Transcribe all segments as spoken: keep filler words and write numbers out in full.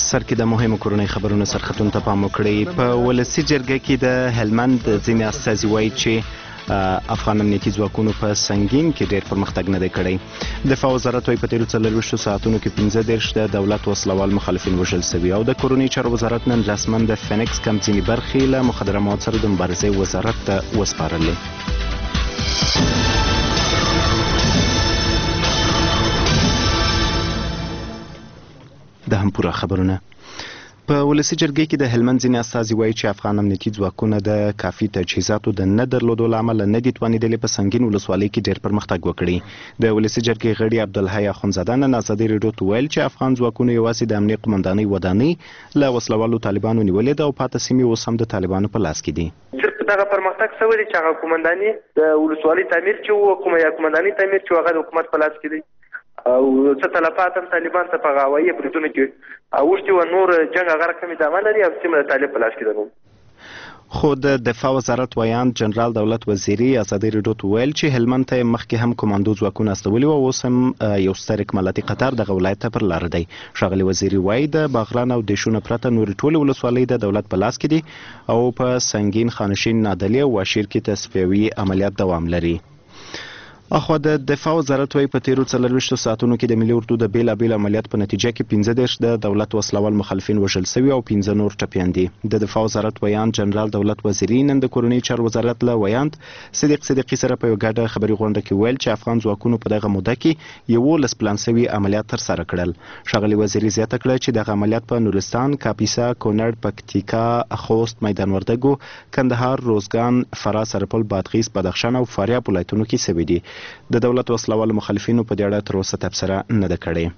سر کې د مهمو کورنۍ خبرونو سرختون ته پام وکړئ. په ولسي جرګه کې د هلمند ځینې استازي وایي چې افغان امنیتي ځواکونو په سنګین کې ډېر پرمختګ نه دی کړی. دفاع وزارت وايي په تیرو څلرویشتو ساعتونو کې پنځه دېرش د دولت وسلوال مخالفین وژل شوي. او د کورنۍ چارو وزارت نن رسماً د فینکس کمپ ځینې برخې له مخدره موادو سره د مبارزې وزارت ته وسپارلې. د هم پوره خبرونه. په ولسي جرګې کې د هلمند ځینې استازي وایي چې افغان امنیتي ځواکونه د کافي تجهیزاتو د نه درلودو له امله نه دي توانېدلي په سنګین ولسوالۍ کې ډېر پرمختګ وکړي. د ولسي جرګې غړي عبدالحی اخندزاده نن ازادي راډیو ته ویل چې افغان ځواکونو یوازې د امنیت قومندانۍ ودانۍ له وسلوالو طالبانو نیولې ده او پاته سیمې اوس هم د طالبانو په لاس کې دي. صرف دغه پرمختګ شوی دی چې هغه قومندانۍ د ولسوالۍ تعمیر چې و کومه یا قومندانۍ تعمیر چې هغه د حکومت په لاس کې دی او څه تلفات هم طالبان ته په هوایي بریدونو کې اوښتي و. نور جنګ هغه رقم ادامه لري او سیمه د طالب په لاس کې ده. خو د دفاع وزارت ویاند جنرال دولت وزیري ازادي راډیو ته ویل چې هلمند ته مخکې هم کمانډو ځواکونه استولي و او اوس هم یو ستر اکمالاتي قطار دغه ولایت ته پر لاره دی. ښاغلي وزیري وایي د باغران او دیشونه پرته نورې ټولې ولسوالۍ د دولت په لاس کې دي او په سنګین، خانشین، نادلي او واشیر کې تصفیوي عملیات دوام لري. اخوا د دفاع وزارت وايي په تیرو څلرویشتو ساعتونو کې د ملي اردو د بیلابیلو عملیات په نتیجه کې پنځه دېرش د دولت وسلوال مخالفین وژل شوي او پنځه نور ټپیان دي. د دفاع وزارت ویاند جنرال دولت وزیري نن د کورنۍ چارو وزارت له ویاند صدیق صدیقي سره په یو ګډه خبري غونډه کې ویل چې افغان ځواکونو په دغه موده کې یولس پلان شوي عملیات ترسره کړل. ښاغلي وزیري زیاته کړه چې دغه عملیات په نورستان، کاپیسا، کونړ، پکتیکا، خوست، میدان وردګو، کندهار، روزګان، فراه، سرپل، بادغیس، بدخشان او فاریاب ولایتونو کې شوي دي. د دولت وسلوالو مخالفینو په دې اړه تر اوسه تبصره نه ده کړې.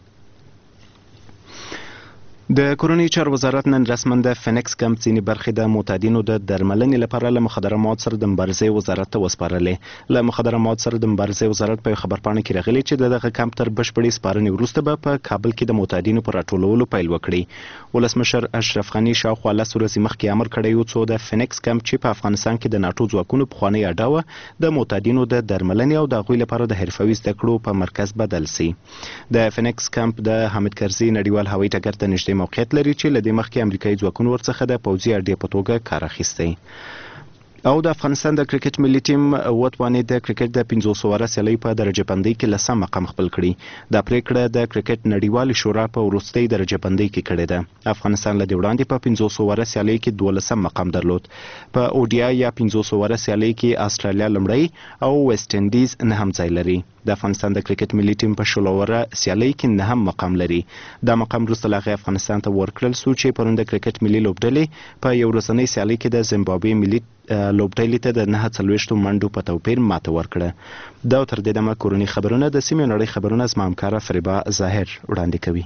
د کورنۍ چارو وزارت نن رسما د فینکس کمپ ځینې برخې د معتادینو د درملنې لپاره له مخدره موادو سره د مبارزې وزارت ته وسپارلې. له مخدره موادو سره د مبارزې وزارت په خبرپاڼه کې راغلي چې د دغه کمپ تر بشپړې سپارنې وروسته به په کابل کې د معتادینو پر راټولولو پیل وکړي. ولسمشر اشرف غني شاوخوا لس ورځې مخکې امر کړی و څو د فینکس کمپ چې په افغانستان کې د ناټو ځواکونو پخوانۍ اډه وه د معتادینو د درملنې او د هغوی لپاره د حرفوي زده کړو په مرکز بدل سي. د فینکس کمپ د حامد کرزي نړیوال هوایي ټګر ته نږدې موقعیت لري چې له دې مخکې امریکایي ځواکونو ورڅخه د پوځي اډې په توګه کار اخیستی. او د افغانستان د کرکټ ملي ټیم وتوانېد د کرکټ د پنځوس اوره سیالۍ په درجه بندۍ کې لسم مقام خپل کړي. دا پریکړه د کرکټ نړیوالې شورا په وروستۍ درجه بندۍ کې کړې ده. افغانستان له دې وړاندې په پنځوس اوره سیالۍ کې دولسم مقام درلود. په اوډیا یا پنځوس اوره سیالۍ کې استرالیا لومړی او ویسټ انډیز نهم ځای لري. د افغانستان د کرکټ ملي ټیم په شل اوره سیالۍ کې نهم مقام لري. دا مقام وروسته له هغې افغانستان ته ورکړل سو چې پرون د کرکټ ملي لوبډلې په یو ورځنۍ سیالۍ کې د زیمبابوې ملي لوبډلې ته د نهه څلوېښتو منډو په توپیر ماته ورکړه. دا تر دې دمه کورني خبرونه د سیمې نړۍ خبرونه زما همکاره فریبا ظاهر وړاندې کوي.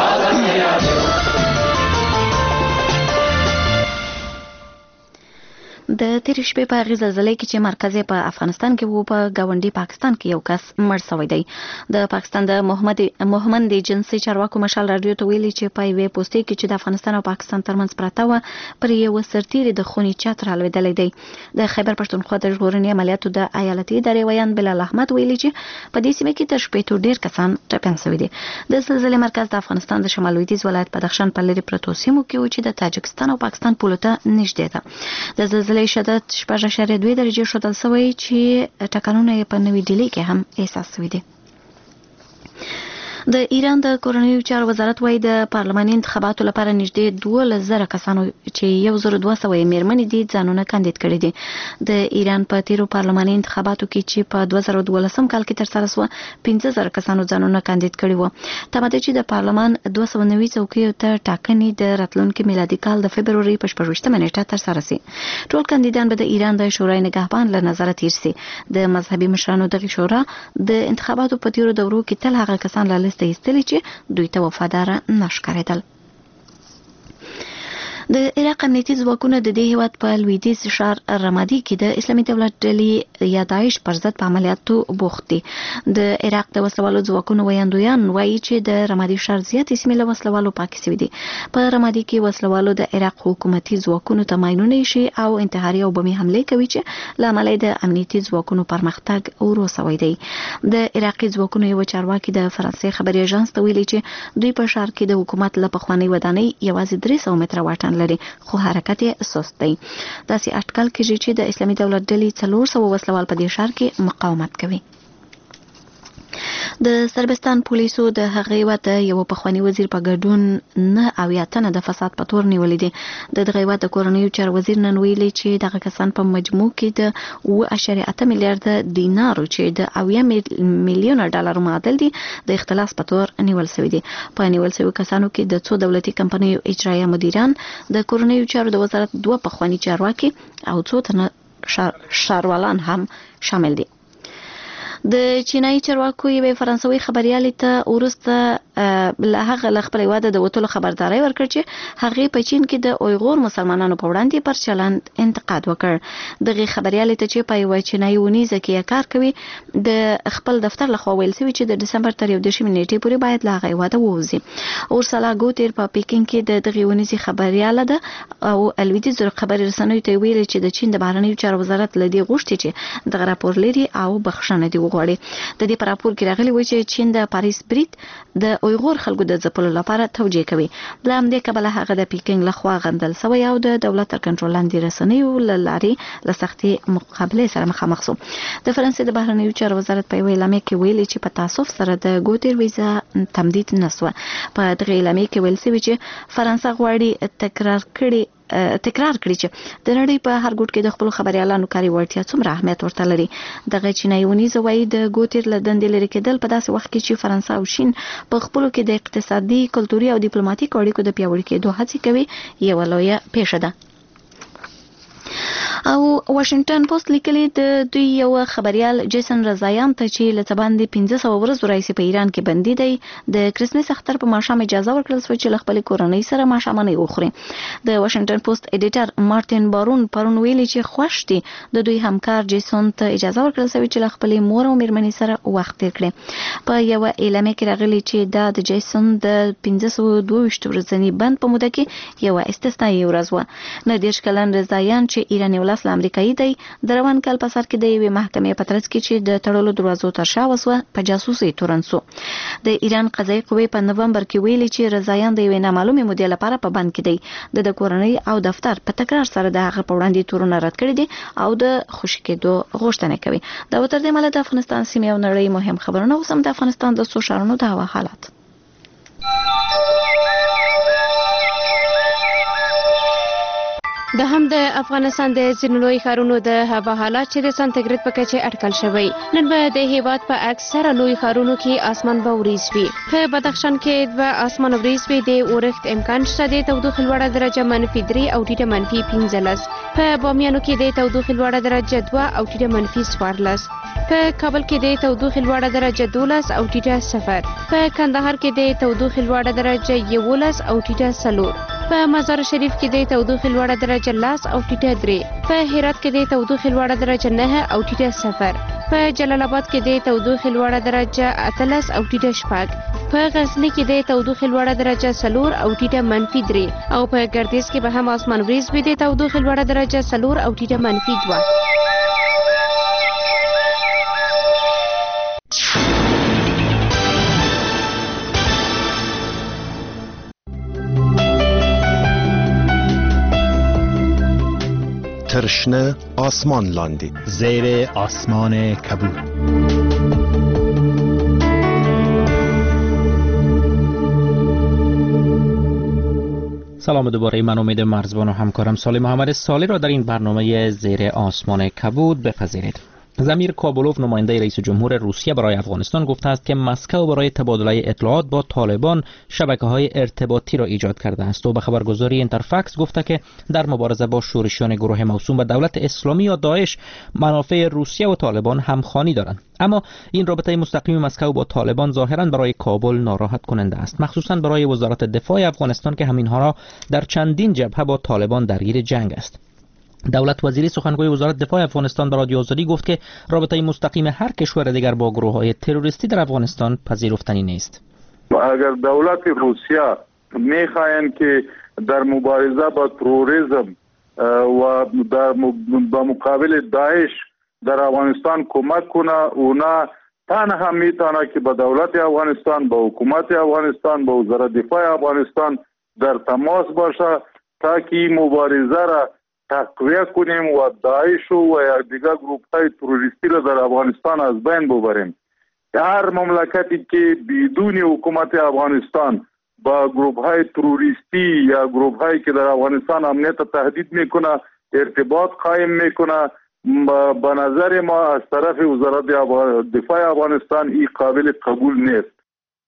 د تیرې شپې په هغې زلزلې کې چې مرکز په افغانستان کې وو په ګاونډي پاکستان کې یو کس مړ شوی دی. د پاکستان د محمد محمد جنسي چارواکو مشال رادیو ته ویلي چې په یوې پوستې کې چې د افغانستان او پاکستان ترمنځ پراته وه پر یوه سرتیري د خوني چت رالوېدلی دی. د خیبر پښتونخوا د ژغورنې عملیاتو د ایالتي ادارې ویاند بلال احمد ویلي چې په دې سیمه کې تر شپېتو ډېر کسان ټپیان شوي دي. د زلزلې مرکز د افغانستان د شمال لویدیځ ولایت بدخشان په لرې پرتو سیمو کې و چې د تاجکستان او پاکستان پولو ته نږدې ده. د زلزلې شدت شپږ اعشاریه دوه درجې ښودل شوی چې ټکانونه یې په نوې ډیلي کې هم احساس شوي دي. د ایران د کورنیو چارو وزارت وايي د پارلماني انتخاباتو لپاره نږدې دولس زره کسانو چې یو زر دوه سوه یې میرمنې دي ځانونه کاندید کړي دي. د ایران په تیرو پارلماني انتخاباتو کې چې په دوه زره دولسم کال کې ترسره شوه پنځه زره کسانو ځانونه کاندید کړي وو. تمه ده چې د پارلمان دوه سوه نوي څوکیو ته ټاکنې د راتلونکي میلادي کال د فبرورۍ په شپږویشتمه نیټه ترسره شي. ټول کاندیدان به د ایران د شورای نگهبان له نظره تیر شي. د مذهبي مشرانو دغه شورا د انتخاباتو په تیرو دورو کې تل هغه کسان له لیست ایستلي چې دوی ته وفادار نه ښکارېدل. د عراق امنیتي ځواکونه د دې هیواد په لویدیځ ښار رمادي کې د اسلامي دولت ډلې یا داعش پر ضد په عملیاتو بوخت دي. د عراق د وسلوالو ځواکونو ویاندویان وایي چې د رمادي ښار زیاتې سیمې له وسلوالو پاکې شوي دي. په رمادي کې وسلوالو د عراق حکومتي ځواکونو ته ماینونه ایښي او انتحاري او بمي حملې کوي چې له امله د امنیتي ځواکونو پرمختګ ورو سوی دی. د عراقي ځواکونو یو چارواکي د فرانسې خبري اژانس ته ویلي چې دوی په ښار کې د حکومت له پخوانۍ ودانۍ یوازې درې سوه متره واټن لري، خو حرکت یې سست دی. داسې اټکل کېږي چې د اسلامي دولت ډلې څلور سوه وسلوال په دې ښار کې مقاومت کوي. د سربستان پولیسو د هغې هیواد د یو پخواني وزیر په ګډون نه اویا تنه د فساد په تور نیولې دي. د دغه هیواد د کورنیو چارو وزیر نن ویلي چې دغه کسان په مجموع کې د اوه اعشاریه اته میلیارډ دینارو چې د اویا میلیونه ډالرو معادل دي د اختلاس په تور نیول شوي دي. په نیول شوي کسانو کې د څو دولتي کمپنیو اجرایه مدیران، د کورنیو چارو د وزارت دوه پخواني چارواکي او څو تنه ښاروالان هم شامل دي. د چینایي چارواکو یوې فرانسوي خبريالې ته وروسته له هغه له خپل هیواد د وتلو خبرداری ورکړ چې هغې په چین کې د اویغور مسلمانانو په وړاندې پر چلند انتقاد وکړ. دغه خبريالې ته چې په یوه چینایي ونیزه کې کار کوي د خپل دفتر لخوا ویل شوي چې د ډسمبر تر یو دېرشمې نیټې پورې باید له هغه هیواده ووځي. اورسلا ګوتیر په پیکینګ کې د دغې ونیزې خبرياله ده او لویدیځو خبري رسنیو ته ویلي چې د چین د بهرنیو چارو وزارت له دې غوښتي چې دغه راپور لري او بخښنه دې وغواړي. د دې په راپور کې راغلي وي چې چین د پاریس برید د اویغور خلکو د ځپلو لپاره توجیه کوي. له همدې کبله هغه د پیکینګ لخوا غندل شوی او د دولت تر کنټرول لاندې رسنیو له لارې له سختې مقابلې سره مخامخ شو. د فرانسې د بهرنیو چارو وزارت په یوه اعلامیه کې ویلي چې په تاسف سره د ګوتیر ویزا تمدید نه شوه. په دغه اعلامیه کې ویل شوي چې فرانسه غواړي تکرار کړي تکرار کړي چې د نړۍ په هر ګوټ کې د خپل خبريالانو کاري وړتیا څومره اهمیت ورته لري. دغه چینایي ونیزه وایي د ګوتیر له دندې لرې کېدل په داسې وخت کې چې فرانسه او چین په خپلو کې د اقتصادي، کلتوري او ډیپلوماټیک اړیکو د پیاوړي کېدو هڅې کوي یوه لویه پیښه ده. او واشنگټن پوسټ لیکلي د دوی یو خبريال جیسن رضایان ته چې له باندې پنځه سوه ورځې راځي په ایران کې بندي دی، د کرسمس اختر په ماښام اجازه ورکړل شوه چې له خپل کورنۍ سره ماښامنۍ وخوري. د واشنگټن پوسټ ایډیټر مارټین بارون پرون ویلي چې خوښ دي د دوی همکار جیسون ته اجازه ورکړل شوه چې له خپل مور او میرمنې سره وخت تیر کړي. په یو اعلامیه کې راغلي چې دا د جیسون د پنځه سوه دوه ویشت ورځني بند په موده کې یو استثنایی ورځ وه. نه دېرش کلن رضایان چې ایراني ولس امریکایي دی د روان کال په سر کې د یوې محکمې په ترڅ کې چې د تړلو دروازو تر شا وسوه په جاسوسي تورن شو. د ایران قضایي قوې په نومبر کې ویلي چې رضایان د یوې نامعلومې مودې لپاره په بند کې دی. د کورنۍ او دفتر په تکرار سره د هغه په وړاندې تورونه رد کړي دي او د خوشي کېدو غوښتنه کوي. دا تر دې مله د افغانستان سیمې او نړۍ مهم خبرونه اوس هم د افغانستان د څو ښارونو د هوا حالت. د هم د افغانستان د ځینو لوی ښارونو د هوا حالات چې د سانتیګریډ په کچه اټکل شوی. نن به د هیواد په اکثره لوی ښارونو کې اسمان به وریځ وي. په بدخشان کې دوه اسمان وریځ وي، د اورښت امکان شته، د تودوخې لوړه درجه منفي درې او ټیټه منفي پنځلس. په بامیانو کې د تودوخې لوړه درجه دوه او ټیټه منفي څوارلس. په کابل کې د تودوخې لوړه درجه دولس او ټیټه صفر. په کندهار کې د تودوخې لوړه درجه یولس او ټیټه څلور. په مزار شریف کې د تودوخې لوړه درجه لاس او ټیټه درې. په هرات کې د تودوخې لوړه درجه نه او ټیټه صفر. په جلال آباد کې د تودوخې لوړه درجه اتلس او ټیټه شپږ. په غزنی کې د تودوخې لوړه درجه څلور او ټیټه منفي درې. او په ګردیز کې به هم اسمان وریځ وي، د تودوخې لوړه درجه څلور او ټیټه منفي دوه. ترشنه آسمان لاندی زیر آسمان کبود. سلام دوباره، من امید مرزبان و همکارم صالح محمد صالح را در این برنامه زیر آسمان کبود بپذیرید. زمیر کابولوف نماینده رئیس جمهور روسیه برای افغانستان گفته است که مسکو برای تبادله اطلاعات با طالبان شبکه‌های ارتباطی را ایجاد کرده است و به خبرگزاری اینترفکس گفته که در مبارزه با شورشیان گروه موسوم به دولت اسلامی یا داعش منافع روسیه و طالبان همخوانی دارند. اما این رابطه مستقیم مسکو با طالبان ظاهراً برای کابل ناراحت کننده است، مخصوصا برای وزارت دفاع افغانستان که همینها را در چندین جبهه با طالبان درگیر جنگ است. دولت وزیری سخنگوی وزارت دفاع افغانستان به رادیو آزادی گفت که رابطه مستقیم هر کشور دیگر با گروه‌های تروریستی در افغانستان پذیرفتنی نیست. اگر دولت روسیه می‌خواهند که در مبارزه با تروریسم و در با مقابل داعش در افغانستان کمک کنه، اونا تنها میتونه که با دولت افغانستان، با حکومت افغانستان، با وزارت دفاع افغانستان در تماس باشه تا که این مبارزه را تقویه کنیم و داعش و یا دیگر گروه‌های تروریستی را در افغانستان از بین ببریم. هر مملکتی که بدون حکومت افغانستان با گروه‌های تروریستی یا گروه‌هایی که در افغانستان امنیت تهدید میکنه ارتباط قائم میکنه، به نظر ما از طرف وزارت دفاع افغانستان این قابل قبول نیست.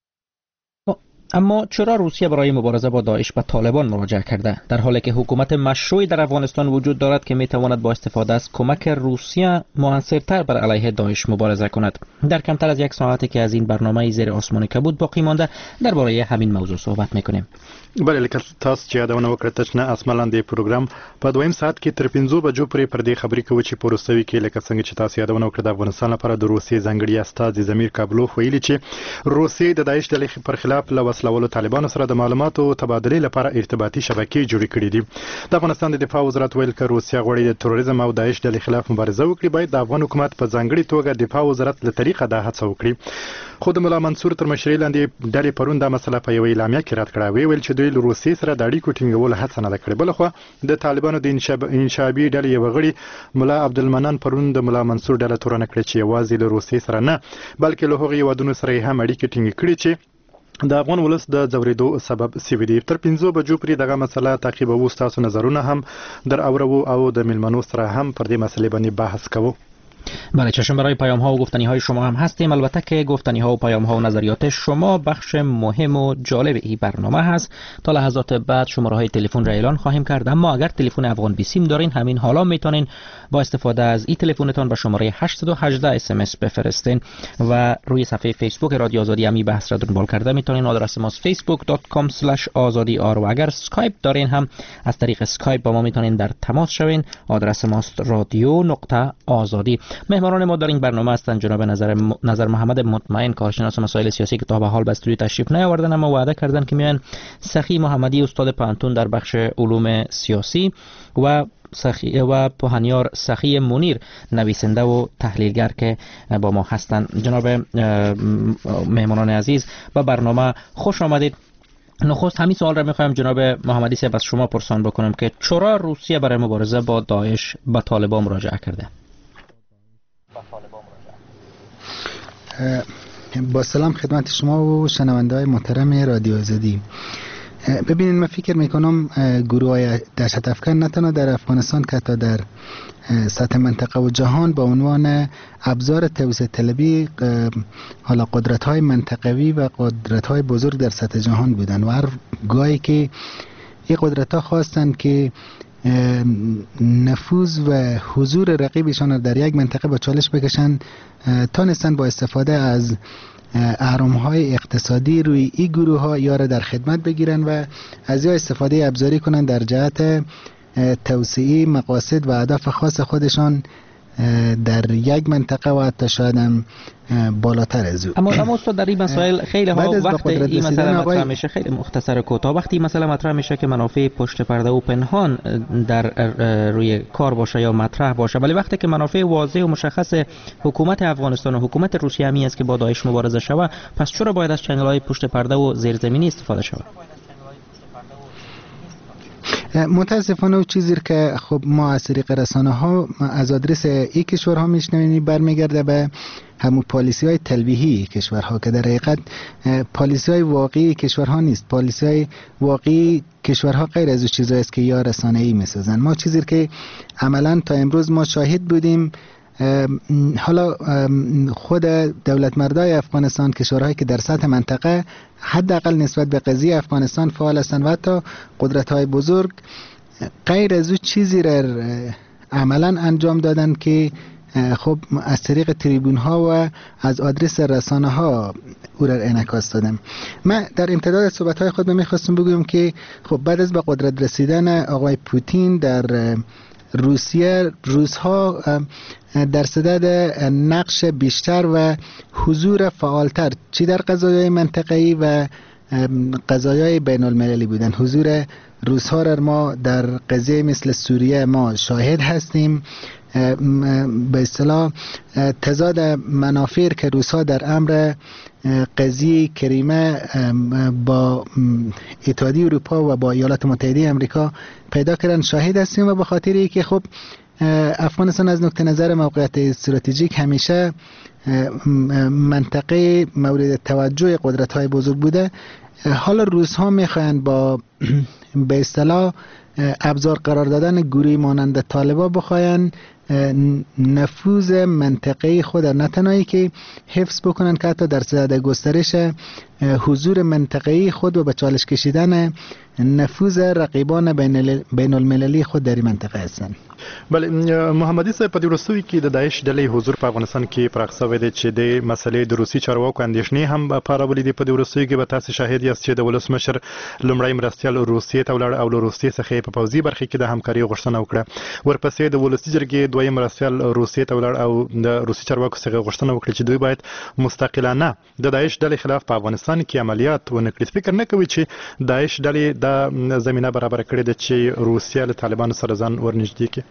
اما چرا روسیه برای مبارزه با داعش به طالبان مراجعه کرده در حالی که حکومت مشروعی در افغانستان وجود دارد که میتواند با استفاده از کمک روسیه موثرتر بر علیه داعش مبارزه کند؟ در کمتر از یک ساعتی که از این برنامه زیر آسمان کبود باقی مانده درباره همین موضوع صحبت میکنیم. بله، لکه تاسو چې یادونه وکړه تشنه اسملاندې پروګرام په دویم ساعت کې تر پنځو بجو پورې پر دې خبرې کوو چې په روسیې کې لکه څنګه چې تاسو یادونه وکړه د افغانستان لپاره د روسیې ځانګړي استازي زمیر کابلوف ویلي چې روسیې د داعش ډلې پر خلاف له وسلوالو طالبانو سره د معلوماتو تبادلې لپاره ارتباطي شبکې جوړې کړې دي. د افغانستان د دفاع وزارت ویل چې روسیه غواړي د تروریزم او داعش ډلې خلاف مبارزه وکړي، باید د افغان حکومت په ځانګړي توګه دفاع وزارت له طریقه دا هڅه وکړي. خو د ملا منصور تر مشرۍ لاندې ډلې پرون دا مسله په یوه اعلامیه کې رد کړه. ویل چې دوی له روسیې سره د اړیکو ټینګولو هڅه نه ده کړې. بلخوا د طالبانو د انشابي ډلې یو غړي ملا عبدالمنان پرون د ملا منصور ډله تورنه کړې چې یوازې له روسیې سره نه بلکې له هغو هیوادونو سره هم اړیکې ټینګې کړي چې د افغان ولس د ځورېدو سبب سوي دي. تر پنځو بجو پورې دغه مسله تعقیبوو، ستاسو نظرونه هم در اورو او د میلمنو سره هم پر دې مسئله باندې بحث کوو. بله، چشم برای پیام ها و گفتنی های شما هم هستیم. البته که گفتنی ها و پیام ها و نظریات شما بخش مهم و جالب این برنامه هست. تا لحظات بعد شماره های تلفن را اعلان خواهیم کرد، اما اگر تلفن افغان بیسیم دارین همین حالا میتونین با استفاده از این تلفنتون به شماره هشت یک هشت اس ام اس بفرستین و روی صفحه فیسبوک رادیو آزادی امی بحث را دنبال کرده میتونین. آدرس ما facebook dot com slash azadi r و اگر اسکایپ دارین هم از طریق اسکایپ با ما میتونین در تماس شوین. آدرس ماست رادیو نقطه آزادی. مهمانان ما در این برنامه هستند جناب نظر م... نظر محمد مطمئن، کارشناس مسائل سیاسی که تا به حال به استودیو تشریف نیاوردن اما وعده کردن که میان. سخی محمدی، استاد پانتون در بخش علوم سیاسی و سخی و پوهانیار سخی منیر، نویسنده و تحلیلگر که با ما هستند. جناب مهمانان عزیز با برنامه خوش آمدید. نخست همین سوال را میخوایم جناب محمدی صاحب از شما پرسان بکنم که چرا روسیه برای مبارزه با داعش به طالبان مراجعه کرده؟ با سلام خدمت شما و شنونده های محترم رادیو آزادی. ببینید، من فکر میکنم گروه های دهشت افکن نه تنها در افغانستان که حتی در سطح منطقه و جهان با عنوان ابزار توسعه طلبی حالا قدرت های منطقوی و قدرت های بزرگ در سطح جهان بودن و هر گاهی که این قدرت ها خواستند که نفوذ و حضور رقیبشان در یک منطقه با چالش بکشن، تانستن با استفاده از اهرم‌های اقتصادی روی این گروه ها یا را در خدمت بگیرن و از یا استفاده ابزاری کنن در جهت توسعه مقاصد و اهداف خاص خودشان در یک منطقه و حتی شاید هم بالاتر از او. اما اما استاد در این مسائل خیلی ها وقتی این مسئله مطرح میشه، خیلی مختصر کوتاه، وقتی این مسئله مطرح میشه که منافع پشت پرده و پنهان در روی کار باشه یا مطرح باشه، ولی وقتی که منافع واضح و مشخص حکومت افغانستان و حکومت روسیه همی است که با داعش مبارزه شود، پس چرا باید از چنل های پشت پرده و زیرزمینی استفاده شود؟ متاسفانه و چیزی که خب ما از طریق رسانه ها از آدرس این کشورها میشنویم برمیگرده به همون پالیسی های تلویحی کشورها که در حقیقت پالیسی های واقعی کشورها نیست. پالیسی های واقعی کشورها غیر از اون چیزایی است که یا رسانه‌ای میسازن. ما چیزی که عملا تا امروز ما شاهد بودیم حالا خود دولت مردای افغانستان، کشورهایی که در سطح منطقه حداقل نسبت به قضیه افغانستان فعال هستند و حتی قدرت‌های بزرگ غیر از او چیزی را عملا انجام دادن که خب از طریق تریبون ها و از آدرس رسانه ها او را انعکاس دادم. من در امتداد صحبت های خود میخواستم بگویم که خب بعد از به قدرت رسیدن آقای پوتین در روسیه، روس‌ها در صدد نقش بیشتر و حضور فعالتر چی در قضایای منطقه‌ای و قضایای بین المللی بودن. حضور روس‌ها را ما در قضیه مثل سوریه ما شاهد هستیم. به اصطلاح تضاد منافع که روس‌ها در امر قضیه کریمه با اتحادیه اروپا و با ایالات متحده آمریکا پیدا کردن شاهد هستیم و به خاطر اینکه خب افغانستان از نقطه نظر موقعیت استراتژیک همیشه منطقه مورد توجه قدرت‌های بزرگ بوده. حالا روس‌ها میخواهند با به اصطلاح ابزار قرار دادن گروهی مانند طالبان بخواهند نفوذ منطقه‌ای خود نه تنهایی که حفظ بکنن که حتی در صدد گسترش حضور منطقه‌ای خود و به چالش کشیدن نفوذ رقیبان بین المللی خود در منطقه هستند. بله محمدي صاحب، په دې وروستیو کې د داعش ډلې حضور په افغانستان کې پراخ شوی دی چې د مسلې د روسي چارواکو اندېښنې هم پارولې دي. په دې وروستیو کې به تاسو شاهد یاست چې د ولسمشر لومړی مرستیال روسیې ته ولاړ او له روسیې څخه په پوځي برخه کې د همکاري غوښتنه وکړه. ورپسې د ولسي جرګې دویم مرستیال روسیې ته ولاړ او د روسي چارواکو څخه غوښتنه وکړه چې دوی باید مستقلانه د داعش ډلې خلاف په افغانستان کې عملیات ونه کړي. فکر نه کوي چې داعش ډلې د زمينه برابر کړې ده چې روسیه له طالبانو سره ځان ورنږدې کړي؟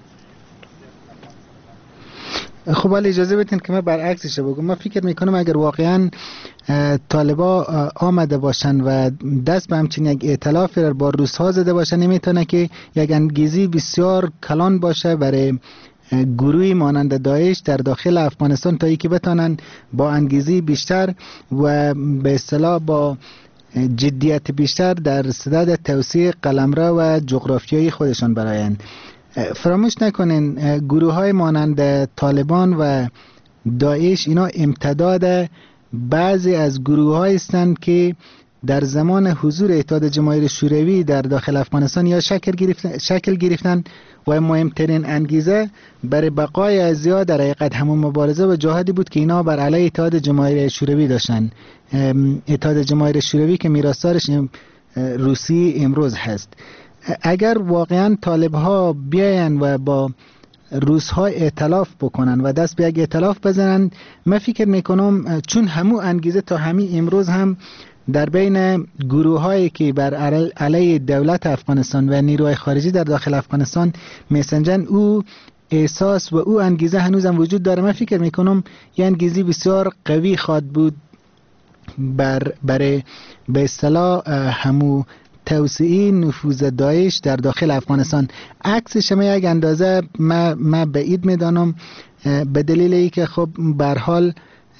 خب ولی اجازه بدین که من برعکسش بگم. من فکر میکنم اگر واقعا طالبا آمده باشن و دست به همچین یک ائتلاف را با روس‌ها زده باشن، نمیتونه که یک انگیزی بسیار کلان باشه برای گروهی مانند داعش در داخل افغانستان تا اینکه بتونن با انگیزی بیشتر و به اصطلاح با جدیت بیشتر در صدد توسعه قلمرو و جغرافیایی خودشان برآیند. فراموش نکنین گروه های مانند طالبان و داعش اینا امتداد بعضی از گروه های هستند که در زمان حضور اتحاد جماهیر شوروی در داخل افغانستان یا شکل گرفتن, شکل گرفتن و مهمترین انگیزه برای بقای زیاد در حقیقت همون مبارزه و جهادی بود که اینا بر علیه اتحاد جماهیر شوروی داشتن. اتحاد جماهیر شوروی که میراثدارش روسی امروز هست. اگر واقعا طالب ها بیاین و با روس ها ائتلاف بکنن و دست به یک ائتلاف بزنن، من فکر میکنم چون همو انگیزه تا همین امروز هم در بین گروه هایی که بر علیه دولت افغانستان و نیروهای خارجی در داخل افغانستان میسنجن، او احساس و او انگیزه هنوزم وجود داره. من فکر میکنم یه انگیزه بسیار قوی خواهد بود بر برای به اصطلاح همو توسعه نفوذ داعش در داخل افغانستان. عکسش ما یک اندازه ما ما بعید میدانم، به دلیل اینکه خب به هر حال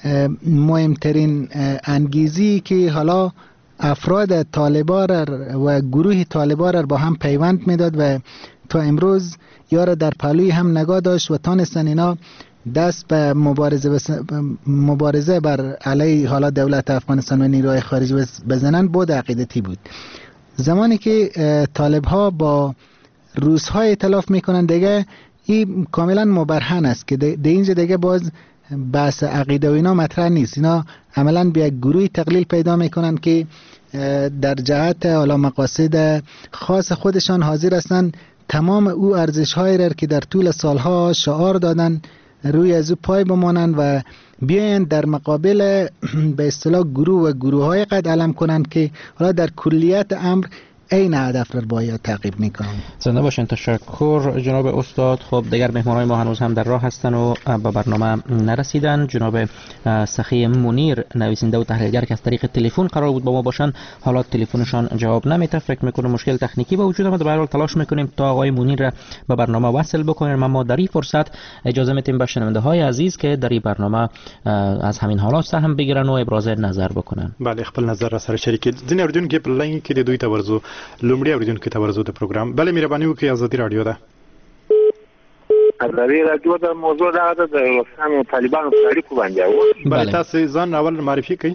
مهمترین انگیزی که حالا افراد طالبان و گروه طالبان را با هم پیوند میداد و تا امروز یار در پهلوی هم نگاه داشت و تانستن اینا دست به مبارزه بس... مبارزه بر علیه حالا دولت افغانستان و نیروهای خارجی بزنن بود عقیدتی بود. زمانی که طالب ها با روس ها ائتلاف میکنن دیگه این کاملا مبرهن است که در اینجا دیگه باز بحث عقیده و اینا مطرح نیست. اینا عملا به یک گروهی تقلیل پیدا میکنن که در جهت حالا مقاصد خاص خودشان حاضر هستن تمام او ارزش هایی را که در طول سالها شعار دادن روی از او پای بمانند و بیاین در مقابل به اصطلاح گروه و گروه های قد علم کنند که حالا در کلیت امر این هدف را باید تعقیب میکنم. زنده باشین. تشکر جناب استاد. خب دیگر مهمانای ما هنوز هم در راه هستن و به برنامه نرسیدن. جناب سخی منیر نویسنده و تحلیلگر که از طریق تلفن قرار بود با ما باشن، حالا تلفنشان جواب نمیده. فکر میکنم مشکل تکنیکی با وجود اومده. به هر حال تلاش میکنیم تا آقای منیر را به برنامه وصل بکنیم، اما در این فرصت اجازه میتیم به شنونده های عزیز که در این برنامه از همین حالات سهم بگیرن و ابراز نظر بکنن. بله، خپل نظر را سره شریک کړئ. ځینې اوریدونکو په لاین کې د دوی ته ورزو لومړی اوریدونکو ته ورزو د پروګرام. بله، مهرباني وکړئ، ازادي رادیو ده. از روی رادیو د موضوع دا د روسان او طالبانو په اړیکو باندې و. بله تاسو ځان اول معرفي کړئ.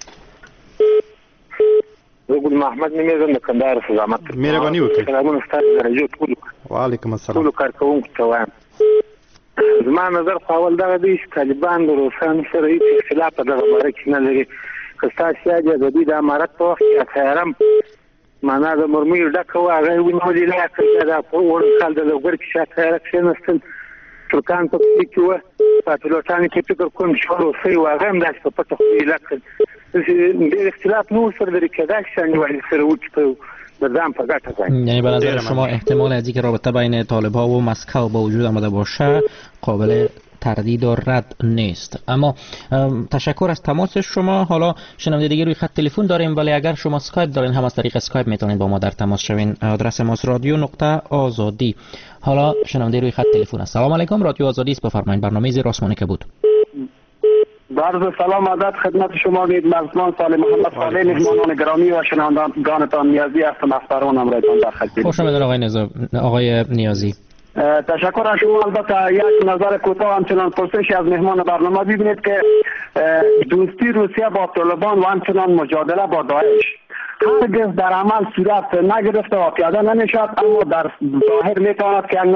ګل محمد نیمه زم د کندهار زعامت. مهرباني وکړئ. سلامونه ستاسو درجه ټول. وعلیکم السلام. ټول کارکونکو ته وایم. زما نظر په اول دا دی چې طالبان د روسان سره هیڅ اختلاف په دغه باره کې نه لري. که ستاسو یا د دې د امارت په وخت کې خیرم معنا د مرمۍ ډکه و هغه ونیولې لا کړه دا په اور کال د لوګر کې شاته راکښنستل ترکان په کې و په پلوټان کې فکر کوم چې روسي و هغه هم داسې په پټه خو لا کړ د اختلاف نو سره لري کېدای شي چې سره وچ بدم فقط هستند. یعنی به نظر شما احتمال از اینکه رابطه بین طالب‌ها و مسکو با وجود آمده باشه قابل تردید و رد نیست. اما تشکر از تماس شما. حالا شنونده دیگه روی خط تلفن داریم، ولی اگر شما اسکایپ دارین هم از طریق اسکایپ میتونید با ما در تماس شوین. آدرس ما رادیو نقطه آزادی. حالا شنونده روی خط تلفن است. سلام علیکم، رادیو آزادی است، بفرمایید. برنامه زیر آسمانی که بود. عرض سلام ادب خدمت شما دید مزمان صالح محمد صالح، مهمانان گرامی و شنوندگانتان نیازی هستم از فرانم رایتان در خدمت. خوش آمدید آقای نزا... آقای نیازی. تشکر از شما. البته یک نظر کوتاه همچنان پرسشی از مهمان برنامه. ببینید که دوستی روسیه با طالبان و همچنان مجادله با داعش هرگز در عمل صورت نگرفته و پیاده نمیشد، اما در ظاهر میتواند که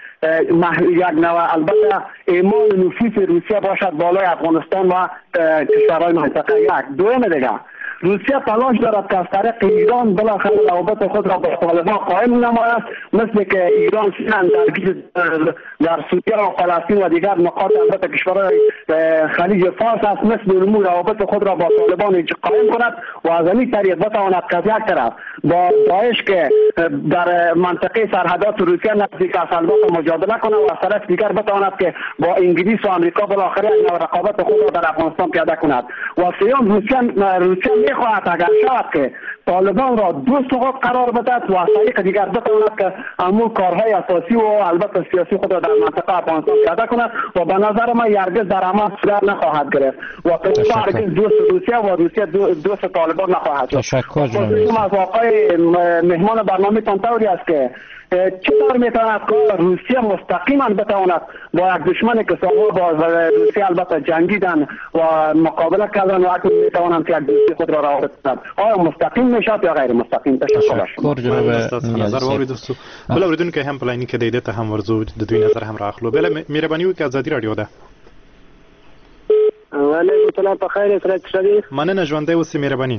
یک نوع البته اعمال نفوذ روسیه باشد بالای افغانستان و کشورهای منطقه. یک دوم دیگه روسیه تلاش دارد که از طریق ایران بالاخره روابط خود را با طالبان قائم نماید، مثل که ایران سیان درگیر در سوریه و فلسطین و دیگر نقاط البته کشورهای خلیج فارس است، مثل علمو روابط خود را با طالبان قائم کند و از این طریق بتواند که یک طرف با داعش که در منطقه سرحدات روسیه نزدیک است البته مجادله کند و از طرف دیگر بتواند که با انگلیس و آمریکا بالاخره یک رقابت خود را در افغانستان پیاده کند. و سیام روسیه روسیه میخواهد اگر شود که طالبان را دو سقوط قرار بدهد و از طریق دیگر بتواند که امور کارهای اساسی و البته سیاسی خود را در منطقه افغانستان پیاده کند و به نظر من هرگز در عمل صورت نخواهد گرفت و طالبان هرگز دوست روسیه و روسیه دوست طالبان نخواهد شد. تشکر جناب. از آقای مهمان برنامه طوری است که چطور میتواند که روسیه مستقیما بتواند با یک دشمنی که سالها با روسیه البته جنگیدن و مقابله کردن و اکنون میتوانند که یک دوستی خود را راه بندازند. آیا مستقیم میشد یا غیر مستقیم؟ تشکر جناب نظر وارد است. بل اوریدونکو هم پلاینی کې د دې ته هم ورزو د دوی نظر هم راخلو. بل مهرباني وکړئ ازادي رادیو ده. وعلیکم السلام، په خیر سره شریف. مننه ژوندۍ اوسې مهرباني.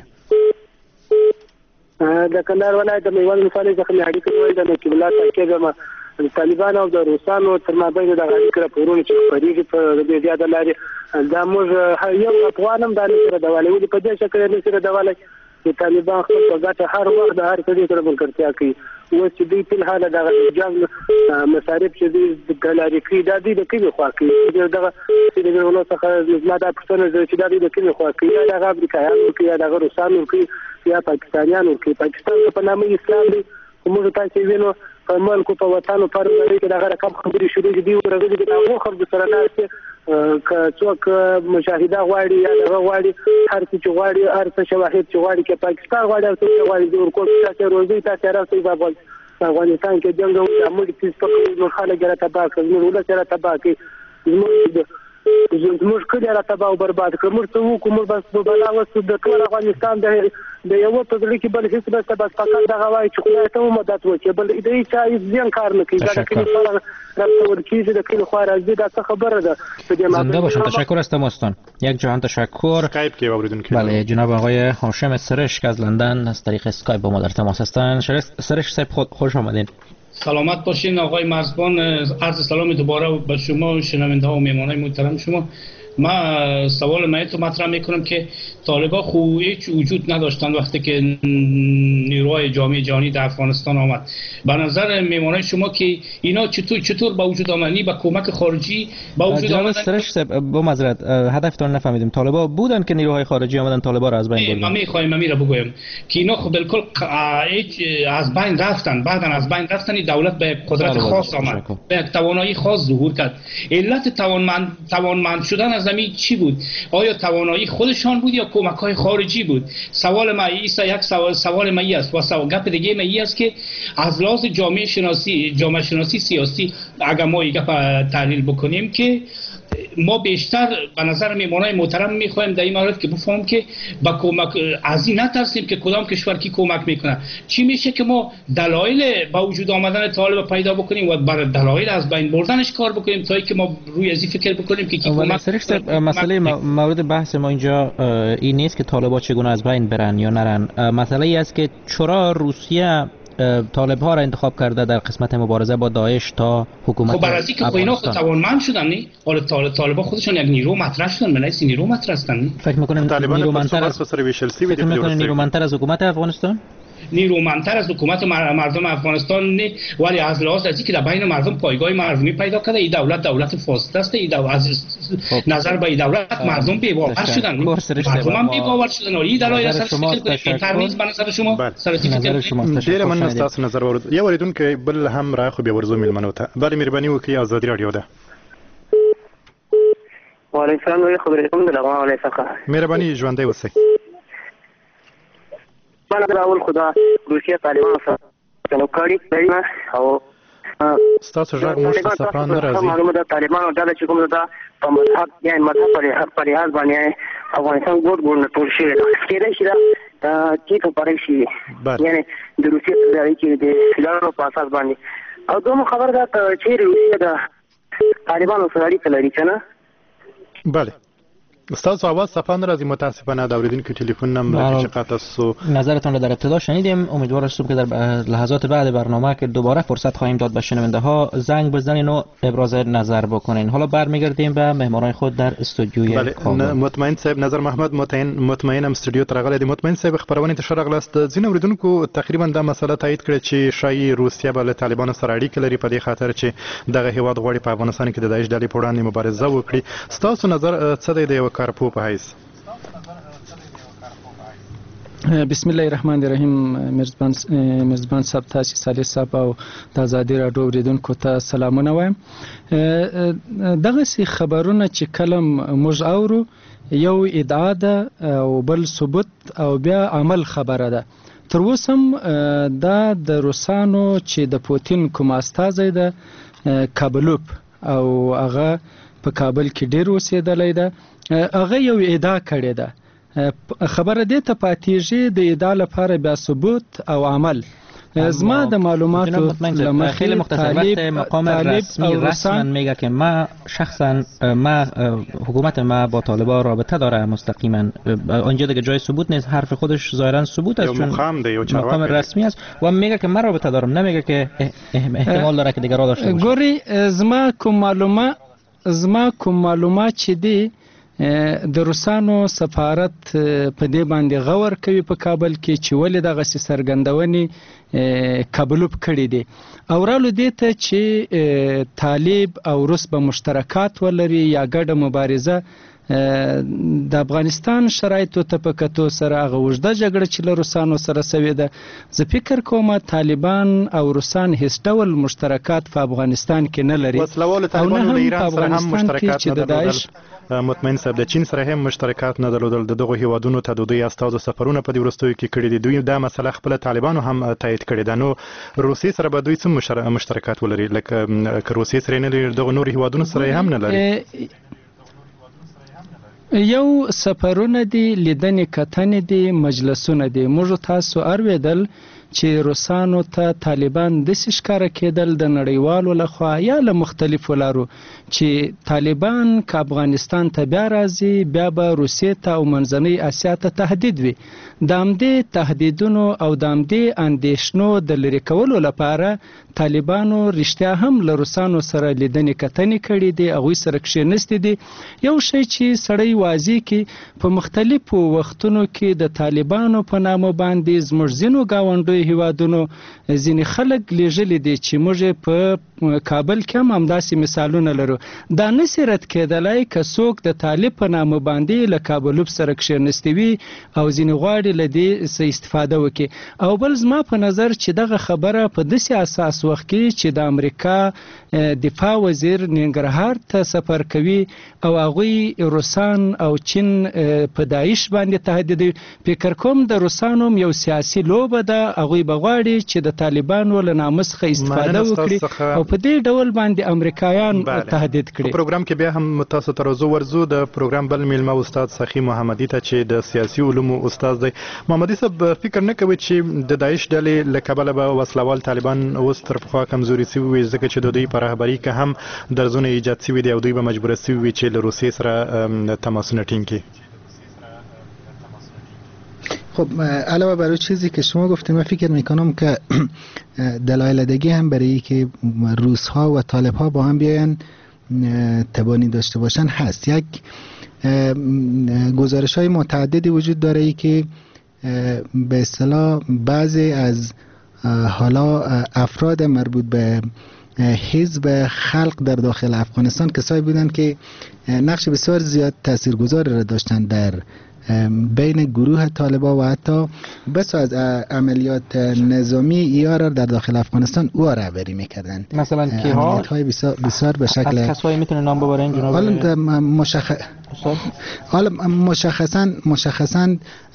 د کندهار ولایت د میوند ولسوالۍ څخه مې اړیکه کوي د نقیب الله تاکید د طالبانو او د روسانو تر مابین د اړیکو راپورونه چې خبرېږي په دې زیاده لاري دا موږ یو افغانم د سره دواله ولې په دې شکل نه سره دواله چې طالبان خپل په ګټه هر وخت د هر څه سره ملګرتیا کوي و چې دوی په حاله د جنگ مصارف چې د ګلاري کې د دې د کې خوا کې دغه چې د ولو څخه زما د پښتنو چې د دې د کې خوا کې د امریکایانو کې د روسانو کې یا پاکستانیانو کې پاکستان په نامه اسلام دی موږ تاسو وینو په ملک په وطن پر لري کې دغه رقم خبري شروع دي ورغلي د هغه خبرو سره نه ک څوک مشاهده غواړي یا دغه غواړي هر څه غواړي هر څه شواهد چې غواړي کې پاکستان غواړي او څه غواړي د ورکوټ تاسو روزي تاسو راځي په افغانستان کې جنگ او امر چې په نور خلک را تباہ کوي نور ولر سره تباہ کوي زموږ کله را تباہ او برباد کوم څه وکوم بس په بلا وسو د ټول افغانستان د د یو په دلی کې بل هیڅ بس بس فقط دغه وای چې خدای ته مدد وکړي بل دې چې ځین کار نه کوي دا کې سره راځي ورکیږي د کله خو راځي دا څه خبره ده په دې زنده باشید. تشکر از تماستان. یک جهان تشکر. اسکایپ کې اوریدونکو. بله جناب آقای هاشم سرشک از لندن از طریق اسکایپ با ما در تماس هستند. سرشک صاحب خود خوش آمدین. سلامت باشین آقای مرزبان. عرض سلام دوباره به شما و شنونده ها و مهمانان محترم شما. من سوال من تو مطرح میکنم که طالبان خوب هیچ وجود نداشتن وقتی که نیروهای جامعه جهانی در افغانستان آمد. به نظر میمانای شما که اینا چطور چطور با وجود آمدنی با کمک خارجی با وجود آمدن؟ سرش با معذرت هدفتون نفهمیدیم. طالبان بودن که نیروهای خارجی آمدن طالبان را از بین بردن؟ من میخوایم من میرا بگویم که اینا خب بالکل از بین رفتن. بعدن از بین رفتن دولت به قدرت خاص آمد. به توانایی خاص ظهور کرد. علت توانمند توانمند شدن از زمین چی بود؟ آیا توانایی خودشان بود یا کمک‌های خارجی بود؟ سوال ما ایسا یک سوال سوال ما است و سوال گپ دیگه ما است که از لحاظ جامعه شناسی جامعه شناسی سیاسی اگر ما یک تحلیل بکنیم که ما بیشتر به نظر میمونای محترم میخوایم در این مورد که بفهمیم که با کمک از این نترسیم که کدام کشور کی کمک میکنه. چی میشه که ما دلایل با وجود آمدن طالب پیدا بکنیم و برای دلایل از بین بردنش کار بکنیم تا اینکه ما روی ازی فکر بکنیم که کی کمک. مسئله مورد بحث ما اینجا این نیست که طالبا چگونه از بین برن یا نرن. مسئله ای است که چرا روسیه طالب ها را انتخاب کرده در قسمت مبارزه با داعش تا حکومت خب برای که اینا خود توانمند شدن نی حالا طالب طالبا خودشون یک نیرو مطرح شدن ملایسی نیرو مطرح هستن نی فکر میکنن نیرومندتر از فکر میکنن نیرومندتر از حکومت افغانستان نیرومندتر از حکومت مردم افغانستان نه ولی از لحاظ از اینکه در بین مردم پایگاه مردمی پیدا کرده این دولت دولت فاسد است این دولت از نظر به این دولت مردم بی باور شدن مردم هم بی باور شدن این دلایل است که بهتر نیست به نظر شما سرتی فکر ډیر من تاسو نظر ورته یو ورېدونکو بل هم را خو به ورزو میلمنو ته بل مهرباني وکړئ آزادي رادیو ده وعلیکم السلام وی خبرې کوم د لغمان علیکم مهرباني ژوندۍ اوسئ ما نه اول خدا روسیه طالبان سره نوکاری کوي او ستاسو ژغ موږ ته صفران نه راځي معلومه ده طالبان او د چې کوم ده په مذهب یعنی مذهب پر پر لحاظ باندې افغانستان ګور ګور نه ټول شي کېدای شي دا چې په پاره شي یعنی د روسیې د اړیکې د فلانو په اساس باندې او دوه خبر ده چې روسیه د طالبانو سره اړیکه لري کنه بله استاد آواز صفا نرازی متاسفانه دوریدین که تلفن نم چه قطع سو نظرتون رو در ابتدا شنیدیم امیدوار هستم که در لحظات بعد برنامه که دوباره فرصت خواهیم داد به شنونده ها زنگ بزنین و ابراز نظر بکنین. حالا برمیگردیم به مهمانان خود در استودیوی بله مطمئن صاحب نظر محمد مطمئن مطمئنم استودیو ترغله دی مطمئن صاحب خبرونه انتشار اغلاست زین اوریدونکو تقریبا د مسله تایید کړي چې شای روسیه بل طالبان سره اړیکې لري په دې خاطر چې دغه هیواد غوړي په افغانستان کې د داعش ډلې په وړاندې مبارزه وکړي. ستاسو نظر څه دی د کارپو په حیث؟ بسم الله الرحمن الرحیم. مرزبان مرزبان صاحب تاسو صالح صاحب او د آزادي راډیو اوریدونکو ته سلامونه وایم. دغه سي خبرونه چې کلم موږ اورو یو ادعا ده او بل ثبوت او بیا عمل خبره ده. تر اوسه دا د روسانو چې د پوتین کوم استازی ده کابلوب او هغه په کابل کې ډیر اوسېدلی ده هغه یو ادعا کړې ده. خبره دې ته پاتېږي د ادعا لپاره بیا ثبوت او عمل. زما د معلوماتو خیلی مختصر وقت مقام رسمی رسما میگه که ما شخصا ما حکومت ما با طالبان رابطه داره مستقیما. اونجا دیگه جای ثبوت نیست، حرف خودش ظاهرا ثبوت است چون مقام رسمی است و میگه که من رابطه دارم، نمیگه که احتمال داره که دیگه را داشته باشه. ګوري زما کوم معلومات زما کوم معلومات چې دی د روسانو سفارت په دې باندې غور کوي په کابل کې چې ولې دغه سرګندونې کابلوب کړي دي او رالو دې ته چې طالب او روس به مشترکات ولري یا ګډه مبارزه د افغانستان شرایطو ته په کتو سره هغه اوږده جګړه چې له روسانو سره سوې ده. زه فکر کوم طالبان او روسان هیڅ ډول مشترکات په افغانستان کې نه لري وسلوال طالبانو له ایران سره هم مشترکات نه درلودل. مطمئن صاحب د چین سره هم مشترکات نه درلودل. د دغه هیوادونو ته د دوی استازو سفرونه په دې وروستیو کې کړي دي. دوی دا مسله خپل طالبانو هم تایید کړې ده. نو روسیې سره به دوی څه مشترکات ولري؟ لکه که روسیې سره نه لري دغه نور هیوادونو سره هم نه لري. یو سفرونه دي، لیدنې کتنې دي، مجلسونه دي. موږ تاسو اورېدل چې روسانو ته طالبان داسې ښکاره کېدل د نړیوالو لخوا یا له مختلفو لارو چې طالبان که افغانستان ته بیا راځي بیا به روسیې ته او منځنۍ اسیا ته تهدید وي. د همدې تهدیدونو او د همدې اندېښنو د لرې کولو لپاره طالبانو رښتیا هم له روسانو سره لیدنې کتنې کړي دي، هغوی سره کښېنستې دي. یو شی چې سړی واضح کړي په مختلفو وختونو کې د طالبانو په نامه باندې زموږ ځینو ګاونډیو هیوادونو ځینې خلک لیږلي دي چې موږ په کابل کې هم همداسې مثالونه لرو. دا نسي رد کېدلی که څوک د طالب په نامه باندې له کابلوب سره کښېنستی وي او ځینې غواړي غواړي لدی څه استفاده وکړي. او بل زما په نظر چې دغه خبره په داسې اساس وخت کې چې د امریکا دفاع وزیر ننګرهار ته سفر کوي او هغوی روسان او چین په داعش باندې تهدیدوي، فکر کوم د روسانو یو سیاسي لوبه ده، هغوی به غواړي چې د طالبانو له نامه څخه استفاده وکړي او په دې ډول باندې امریکایان تهدید کړي. په پروګرام کې بیا هم تاسو ته راځو ورځو د پروګرام بل میلمه استاد سخی محمدي ته چې د سیاسي علومو استاد دی. محمدي صاحب فکر نه کوي چې د داعش ډلې له کبله به وسلوال طالبان اوس تر پخوا کمزوري سوي وي، ځکه چې د دوی په رهبري کې هم درزونه ایجاد سوي دي او دوی به مجبور سوي وي چې له روسیې سره تماسونه ټینګ کړي. خب علاوه بر اون چیزی که شما گفتیم، من فکر میکنم که دلایل دیگه هم برای که روس ها و طالب ها با هم بیاین تبانی داشته باشن هست. یک گزارش های متعددی وجود داره ای که به اصطلاح بعضی از حالا افراد مربوط به حزب خلق در داخل افغانستان کسایی بودند که نقش بسیار زیاد تاثیرگذاری را داشتند در بین گروه طالبان و حتی بس از عملیات نظامی ایار را در داخل افغانستان او رهبری میکردن. مثلا کی ها؟ عملیات های بسیار, بسیار به شکل از کسایی میتونه نام ببرین جناب؟ حالا مشخ... حالا مشخصا مشخصا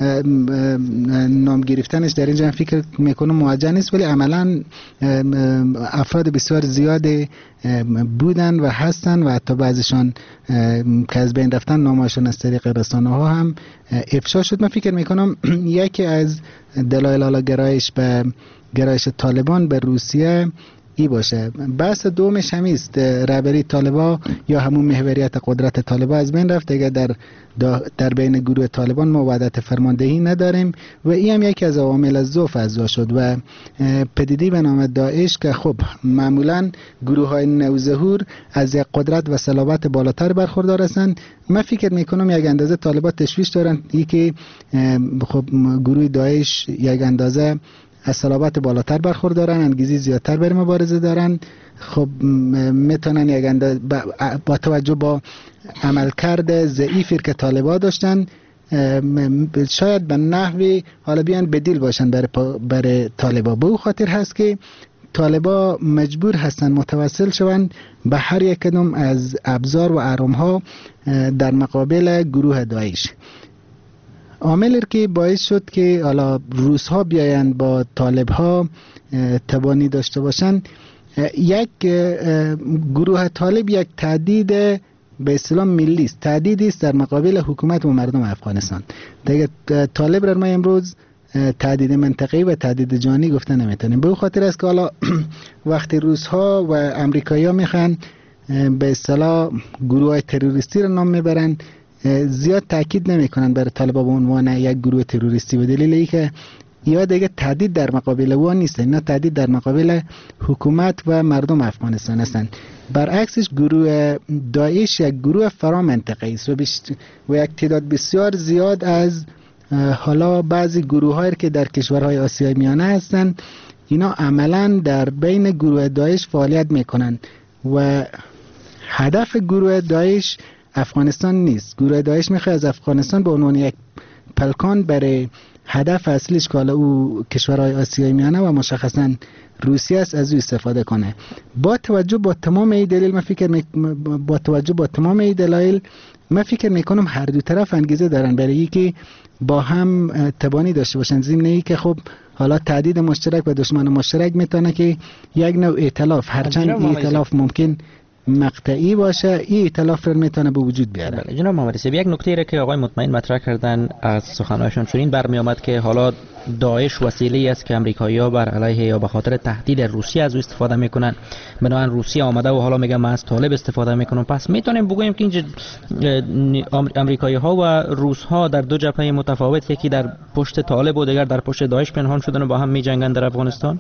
نام گرفتنش در اینجا فکر میکنم موجه نیست، ولی عملا افراد بسیار زیاد بودن و هستن و حتی بعضیشان که از بین رفتن نامشون از طریق رسانه ها هم افشا شد. من فکر میکنم یکی از دلایل حالا گرایش به گرایش طالبان به روسیه ای باشه. بحث دومش همیست، رهبری طالبان یا همون محوریت قدرت طالبان از بین رفت دیگه. در در بین گروه طالبان ما وحدت فرماندهی نداریم و این هم یکی از عوامل ضعف از شد و پدیدی به نام داعش که خب معمولا گروه های نوظهور از یک قدرت و صلابت بالاتر برخوردار هستند. من فکر میکنم یک اندازه طالبان تشویش دارن ای که خب گروه داعش یک اندازه از صلابت بالاتر برخوردارن، انگیزی زیادتر برای مبارزه دارن. خب میتونن یک اندازه با توجه با عملکرد ضعیفی که طالبان داشتن شاید به نحوی حالا بیان بدیل باشن برای برای طالبان. به او خاطر هست که طالبان مجبور هستن متوسل شوند به هر یک کدام از ابزار و اهرم‌ها در مقابل گروه داعش. عاملی که باعث شد که حالا روس ها بیاین با طالب ها تبانی داشته باشن، یک گروه طالب یک تهدید به اصطلاح ملی است، تهدیدی است در مقابل حکومت و مردم افغانستان. دیگه طالب را ما امروز تهدید منطقه‌ای و تهدید جانی گفته نمیتونیم. به خاطر است که حالا وقتی روس ها و امریکایی ها میخوان به اصطلاح گروه های تروریستی را نام میبرن، زیاد تاکید نمیکنن بر طالبان به عنوان یک گروه تروریستی، به دلیل اینکه یا دیگه تهدید در مقابل او نیستن، نه تهدید در مقابل حکومت و مردم افغانستان هستند. برعکسش گروه داعش یک گروه فرا منطقه‌ای است و, و یک تعداد بسیار زیاد از حالا بعضی گروه‌هایی که در کشورهای آسیای میانه هستند اینا عملاً در بین گروه داعش فعالیت میکنن و هدف گروه داعش افغانستان نیست. گروه داعش میخواد از افغانستان به عنوان یک پلکان برای هدف اصلیش که حالا او کشورهای آسیای میانه و مشخصا روسیه است از او استفاده کنه. با توجه با تمام این دلیل من فکر می... با توجه با تمام این دلایل من فکر میکنم هر دو طرف انگیزه دارن برای اینکه با هم تبانی داشته باشن، ضمن اینکه خب حالا تهدید مشترک و دشمن مشترک میتونه که یک نوع ائتلاف، هرچند ائتلاف ممکن مقطعی باشه، این ائتلاف رو میتونه به وجود بیاره. بله جناب محمدی صاحب، یک نکته ای که آقای مطمئن مطرح کردن از سخنانشون چنین برمی آمد که حالا داعش وسیله‌ای است که آمریکایی‌ها بر علیه یا به خاطر تهدید روسیه از او استفاده میکنن. بنابراین روسیه آمده و حالا میگه من از طالب استفاده میکنم. پس میتونیم بگوییم که اینجا آمریکایی‌ها و روس‌ها در دو جبهه متفاوت، یکی در پشت طالب و دیگر در پشت داعش پنهان شدن و با هم میجنگن در افغانستان.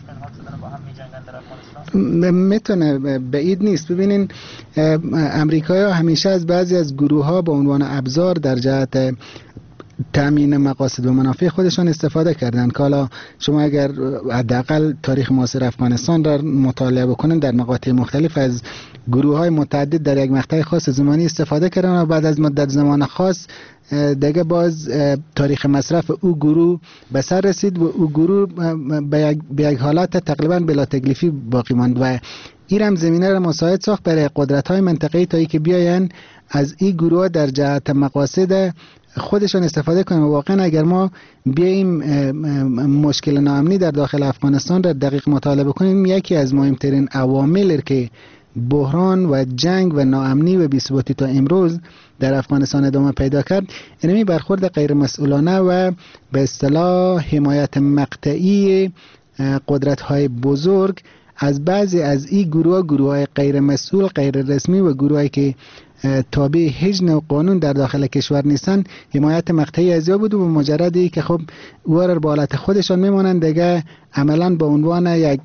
میتونه بعید نیست. ببینین امریکایی ها همیشه از بعضی از گروه ها به عنوان ابزار در جهت تامین مقاصد و منافع خودشان استفاده کردن که حالا شما اگر حداقل تاریخ معاصر افغانستان را مطالعه بکنین در مقاطع مختلف از گروه های متعدد در یک مقطع خاص زمانی استفاده کردن و بعد از مدت زمان خاص دیگه باز تاریخ مصرف او گروه به سر رسید و او گروه به یک, به یک حالت تقریبا بلا تکلیفی باقی ماند و این هم زمینه را مساعد ساخت برای قدرت های منطقه‌ای تا ای که بیاین از این گروه در جهت مقاصد خودشان استفاده کنیم. واقعا اگر ما بیاییم مشکل ناامنی در داخل افغانستان را دقیق مطالعه کنیم، یکی از مهمترین عوامل که بحران و جنگ و ناامنی و بی‌ثباتی تا امروز در افغانستان ادامه پیدا کرد، اینمی برخورد غیر مسئولانه و به اصطلاح حمایت مقطعی قدرت های بزرگ از بعضی از این گروه گروه های غیر مسئول، غیر رسمی و گروهایی که تابع هیچ نوع قانون در داخل کشور نیستن حمایت مقطعی از یا بود و مجردی که خب اوار با حالت خودشان میمونند دیگه عملا به عنوان یک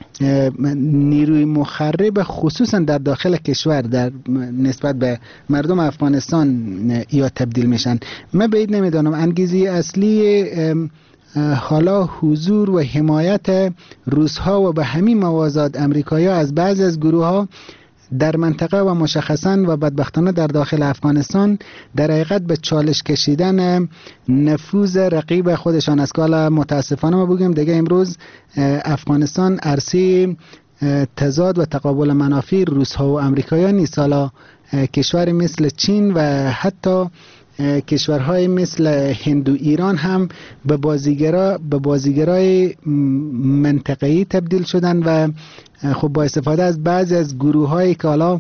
نیروی مخرب خصوصا در داخل کشور در نسبت به مردم افغانستان یا تبدیل میشن. من بعید نمیدانم انگیزه اصلی حالا حضور و حمایت روس‌ها و به همین موازات امریکایی‌ها از بعضی از گروه‌ها در منطقه و مشخصاً و بدبختانه در داخل افغانستان در حقیقت به چالش کشیدن نفوذ رقیب خودشان است که حالا متاسفانه ما بگیم دیگه امروز افغانستان عرصه تضاد و تقابل منافع روس‌ها و امریکایی‌ها نیست. حالا کشور مثل چین و حتی کشورهای مثل هند و ایران هم به بازیگرا به بازیگرای منطقه‌ای تبدیل شدن و خب با استفاده از بعضی از گروه‌هایی که حالا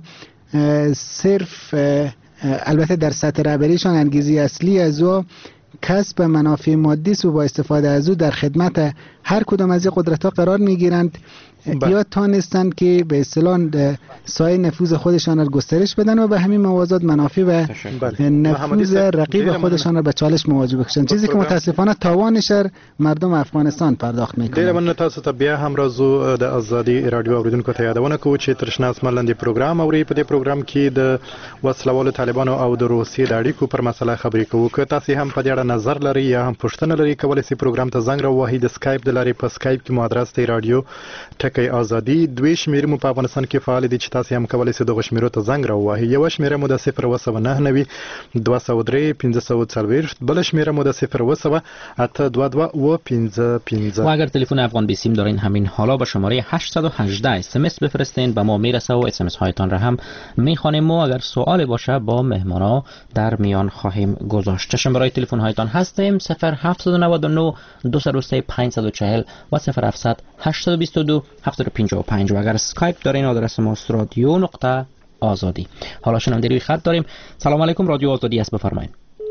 صرف البته در سطح رهبریشان انگیزه اصلی از او کسب منافع مادی است و با استفاده از او در خدمت هر کدام از این قدرت‌ها قرار می‌گیرند یا تانستند که به اصطلاح سایه نفوذ خودشان را گسترش بدن و به همین موازات منافع و نفوذ رقیب خودشان را به چالش مواجه بکشن، چیزی که متاسفانه تاوانش مردم افغانستان پرداخت میکنه. ډیر من تاسو ته بیا هم راځو د ازادي رادیو اوریدونکو ته یادونه کوو چې ترشناس ملندې پروګرام اوري. په دې پروګرام کې د وسلوالو طالبانو او د روسیې د اړیکو پر مسله خبرې کوو. که تاسو هم په دې اړه نظر لرئ یا هم پوښتنه لرئ کولای شئ پروګرام ته زنګ راووهئ. د سکایپ د لارې په سکایپ کې مو ادرس دی رادیو ټکی ازادي. دوی شمیرې مو په افغانستان کې فعال دي چې تاسو هم کولای شئ دغه شمیرو ته زنګ راووهئ. یو شمیره مو د صفر و سوه نهه نوي دوه سوه درې پنځه سوه څلوېښت، بل شمیره مو د صفر و سوه اته دوه دوه و پنځه پنځه. و اگر تلفن افغان بیسیم دارین همین حالا به شماره هشت یک هشت اس ام اس بفرستین، به ما میرسه و اس ام اس هایتان را هم میخوانیم و اگر سوالی باشه با مهمانا در میان خواهیم گذاشت. چشم برای تلفن هایتان هستیم صفر هفت نه نه دو صفر سه پنج چهار صفر و صفر هفت هشت دو دو هفت پنج پنج و اگر اسکایپ دارین آدرس ماست رادیو نقطه آزادی. حالا شنونده روی خط داریم. سلام علیکم، رادیو آزادی است، بفرمایید.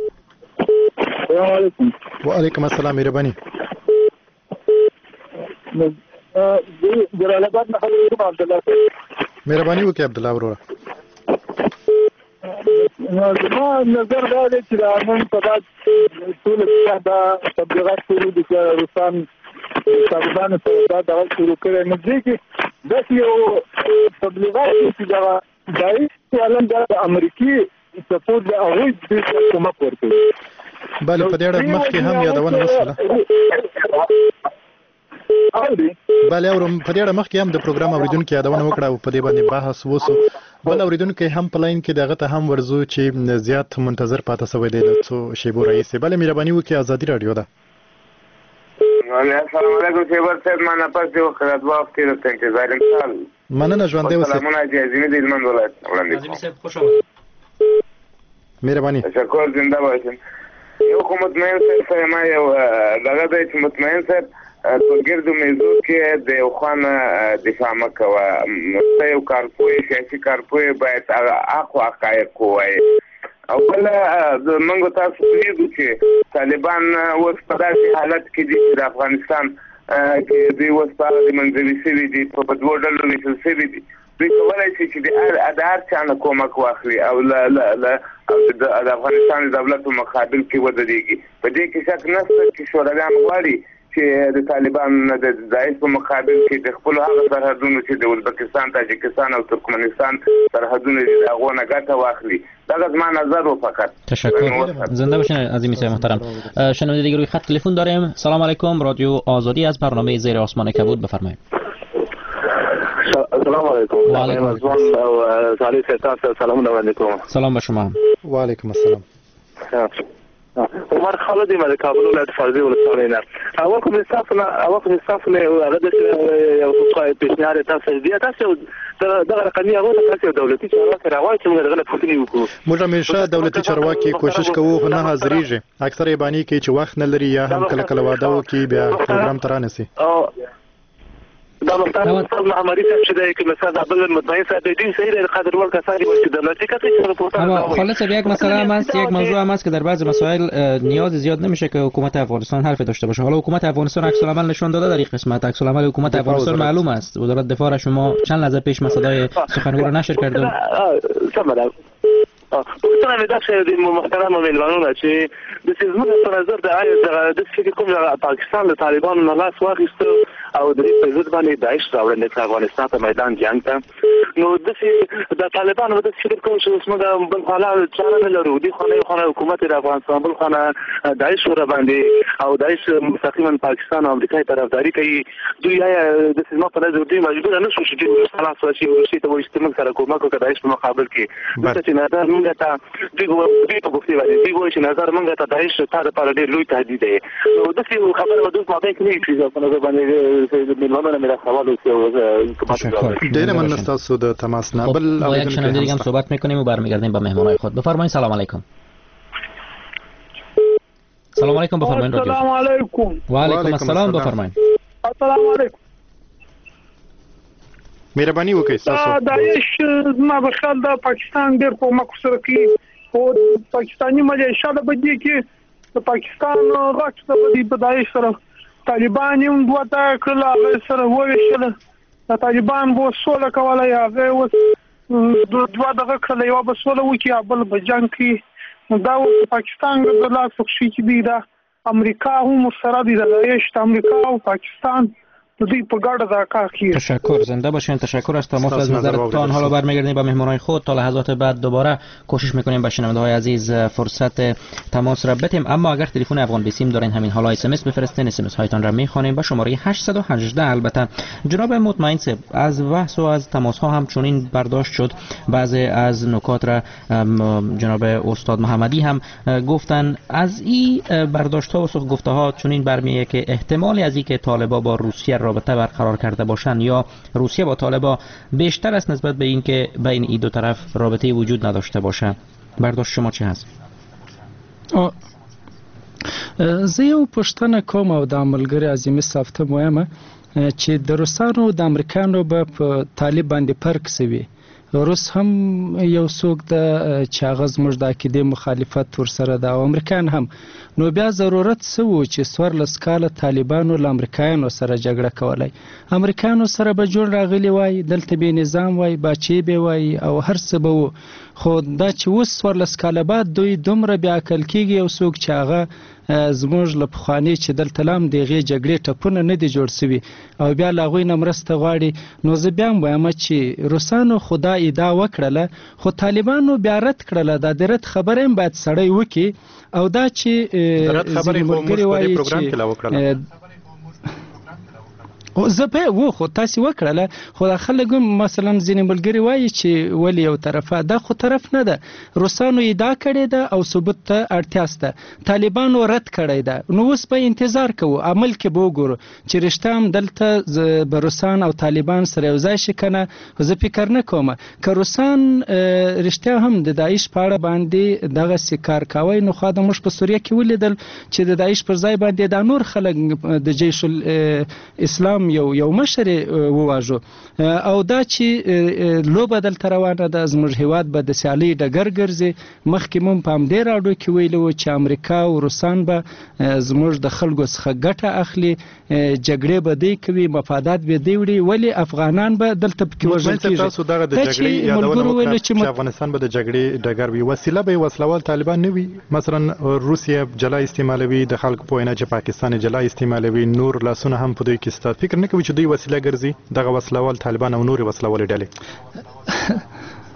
سلام علیکم. و علیکم السلام. مهربانی. جلال آباد نه خبرې کوم عبدالله. مهرباني وکړئ عبدالله وروره. زما نظر دا دی چې دا نن په داس ټول دا تبلیغات شروع دي چې روسان طالبانو ته دا دغه شروع کړی نو دې کې داسې یو تبلیغات چې دا دای علم د امریکای سپورټ د هغوی د کومک ورکوي. بله په دې اړه مخکې هم یادونه وشوله. بله اورم په دې اړه مخکې هم د پروګرام اوریدونکو یادونه وکړه او په دې باندې بحث وشو. بل اوریدونکو هم په لاین کې دغه ته هم ورزو چې زیات منتظر پاتې شوی دی د څو شیبو رئیس. بله مهرباني وکړئ، ازادي رادیو ده. السلام علیکم شیبر صاحب، ما نه پاتې وخت د وخت کې انتظار انشاء مننه. ژوندی اوسئ. سلامونه دي عظیمه د هلمند ولایت وړاندې عظیم صاحب خوش آمدید. مهرباني. تشکر، زنده باشین. یو خو مطمئن صاحب ما یو دغه دی چې مطمئن صاحب په ګردو میزو کې د یو خان دفاع مکوه. ته یو کارپوی سیاسي کارپوی باید اخو حقایق ووایي. او بل موږ تاسو لیدو چې طالبان اوس په داسې حالت کې دي چې د افغانستان کې دوی اوس په اړه منځوي شوي دي، په دوو ډلو ویشل شوي دي. دوی کولی شي چې د هر چا نه کومک واخلي او د افغانستان د دولت په مقابل کې ودرېږي. په دې کې شک نشته چې شورویان غواړي چې د طالبان د داعش په مقابل کې د خپل هغه سرحدونو چې د ازبکستان، تاجکستان او ترکمنستان سرحدونه دي هغه نه ګټه واخلي. دا زما نظر و فقط. تشکر، زنده باشین عزیزی صاحب محترم. شنونده دیگه روی خط تلفن داریم. سلام علیکم، رادیو آزادی از برنامه زیر آسمان کبود، بفرمایید. السلام علیکم. وعلیکم السلام او صالح تاسو سلامونه وړاندې کوم. سلام به شما. وعلیکم السلام. عمر خالد مې کابل ولایت فرضي ولسوالۍ نه. اول کوم انصاف نه اول کوم انصاف نه هغه د یو څه پیشنهاد تاسو دی تاسو دغه رقمي هغه تاسو دولتي چارواکي راوړئ چې موږ دغه پوښتنې وکړو. موږ همیشه دولتي چارواکي کوشش کوو خو نه حاضرېږي. اکثر یې بانی کې چې وخت نه لري یا هم کله کله واده وکړي بیا پروګرام ته رانسي. دا مثلا استاد محمدي صاحب چې د کوم مثلا د بل مطمئن صاحب د دین صحیح قدر ول کسانی و چې دولتی کسی که رپورت اما خالص یک مسئله هم است، یک موضوع هم است که در بعض مسائل نیاز زیاد نمیشه که حکومت افغانستان حرف داشته باشه. حالا حکومت افغانستان عکس العمل نشون داده در این قسمت. عکس العمل حکومت افغانستان معلوم است. وزارت دفاع را شما چند لحظه پیش صدای سخنگو را نشر کردم. سمه پوښتنه مې دا چې د محترم میلمنو چې د سیزمونو په نظر د آیا د فکر کوم پاکستان له طالبانو نه لاس واخیسته او د دې په ضد باندې داعش راوړل د افغانستان په میدان جنگ ته نو د د طالبانو د فکر کوم چې موږ بل حالات چاره نه لرو دي خو نه خو حکومت د افغانستان بل خو داعش ور باندې او داعش مستقیما پاکستان او امریکا طرفداري کوي دوی یا د سیزمو په نظر دوی مجبور نه شو چې خلاص وشي ورشي ته وایي چې موږ سره کومک وکړو داعش په مقابل کې د چې نظر موږ ته دوی دوی په ګفتې باندې دوی وایي چې نظر موږ ته داعش ته د پاره ډېر لوی تهدید دی نو د څه خبره ودوس ما ته کې چې په نظر باندې میلمانو میرا سوال وکړو. ډېر مننه تاسو د تماس نه. بل با یک شنونده دیگه هم صحبت میکنیم و برمیگردیم با مهمانای خود. بفرمایید. سلام علیکم. سلام علیکم. بفرمایید. سلام علیکم. و علیکم السلام. بفرمایید. السلام علیکم. مهرباني وکړئ تاسو. داعش ما په خیال د پاکستان ډېر کومک سره کوي او پاکستاني ملیشیا د بدی کې د پاکستان غاټ د بدی په داعش سره طالبان یې دوه تا کړل هغه سره وویشل د طالبان بو سوله کولای هغه اوس دوه دغه کړل یو به سوله وکړي بل به جنگ کوي دا اوس پاکستان د لاس خوشي کې دی دا امریکا هم سره دی د داعش امریکا او پاکستان دوی په ګډه دا کار کوي. تشکر. زنده باشین. تشکر از تماس از نظرتان. حالا برمیگردیم با مهمانان خود. تا لحظات بعد دوباره کوشش میکنیم با شنونده‌های عزیز فرصت تماس را بدیم. اما اگر تلفن افغان بیسیم دارین همین حالا اس ام اس بفرستین. اس ام اس هایتان را میخوانیم با شماره هشت یک هشت. البته جناب مطمئن صاحب از بحث و از تماس ها هم چنین برداشت شد بعضی از نکات را جناب استاد محمدی هم گفتن. از این برداشت ها و سخن گفته ها چنین برمیآید که احتمالی از اینکه طالبان با روسیه رابطه برقرار کرده باشند یا روسیه با طالبان بیشتر است نسبت به اینکه بین این دو طرف رابطه وجود نداشته باشه. برداشت شما چه هست؟ زه یو پوښتنه کوم او د عملګری عظیمي صافته مهمه چې د روسانو او د امریکانو به په طالب باندې فرق سوي. روس هم یو څوک د چې هغه زموږ د عقیدې مخالفت ورسره ده او امریکایان هم. نو بیا ضرورت څه و چې څوارلس کاله طالبانو له امریکایانو سره جګړه کولی. امریکایانو سره به جوړ راغلی وای دلته به نظام وای باچې به وای او هر څه به و خو دا چې اوس څوارلس کاله بعد دوی دومره بیا عقل کېږي یو څوک چې هغه زموږ له پخواني چې دلته لام د هغې جګړې ټپونه نه دي جوړ سوي او بیا له هغوی نه مرسته غواړي. نو زه بیا هم وایم چې روسانو خو دا ادعا وکړله خو طالبانو بیا رد کړله. دا د رد خبره هم باید سړی وکړي او دا چې ځینې ملګري وایي چې زه به و خو تاسو وکړله خو د خلک مثلا ځینې ملګري وایي چې ولې یو طرفه دا خو طرف نه ده. روسانو ادعا کړې ده او ثبوت ته اړتیا شته. طالبانو رد کړی ده. نو اوس به انتظار کوو عمل کې به وګورو چې رښتیا هم دلته به روسان او طالبان سره یو ځای شي که نه. زه فکر نه کوم که روسان رښتیا هم د داعش په اړه باندې دغسې کار کوی نو خوا د موږ په سوریه کې ولیدل چې د داعش پر ځای باندې دا نور خلک د جیش الاسلام یو یو مشر وواژو او دا چې لوبه دلته روانه ده زموږ هیواد به د سیالۍ ډګر ګرځي. مخکې مو په همدې راډیو کې ویلي وو چې امریکا او روسان به زموږ د خلکو څخه ګټه اخلي جګړې به دی کوي مفادات به دی وړي ولې افغانان به دلته پکې وژل کېږي. تاسو دغه د جګړې یادونه وکړه چې افغانستان به د جګړې ډګر وي وسیله به وسلوال طالبان نه وي. مثلا روسیه جلا استعمالوي د خلکو په وینا چې پاکستان جلا استعمالوي نور لاسونه هم په دوی کې ستاسو فکر نه کوي چې دوی وسیله ګرځي دغه وسلوال طالبان او نور وسلوال ډلې؟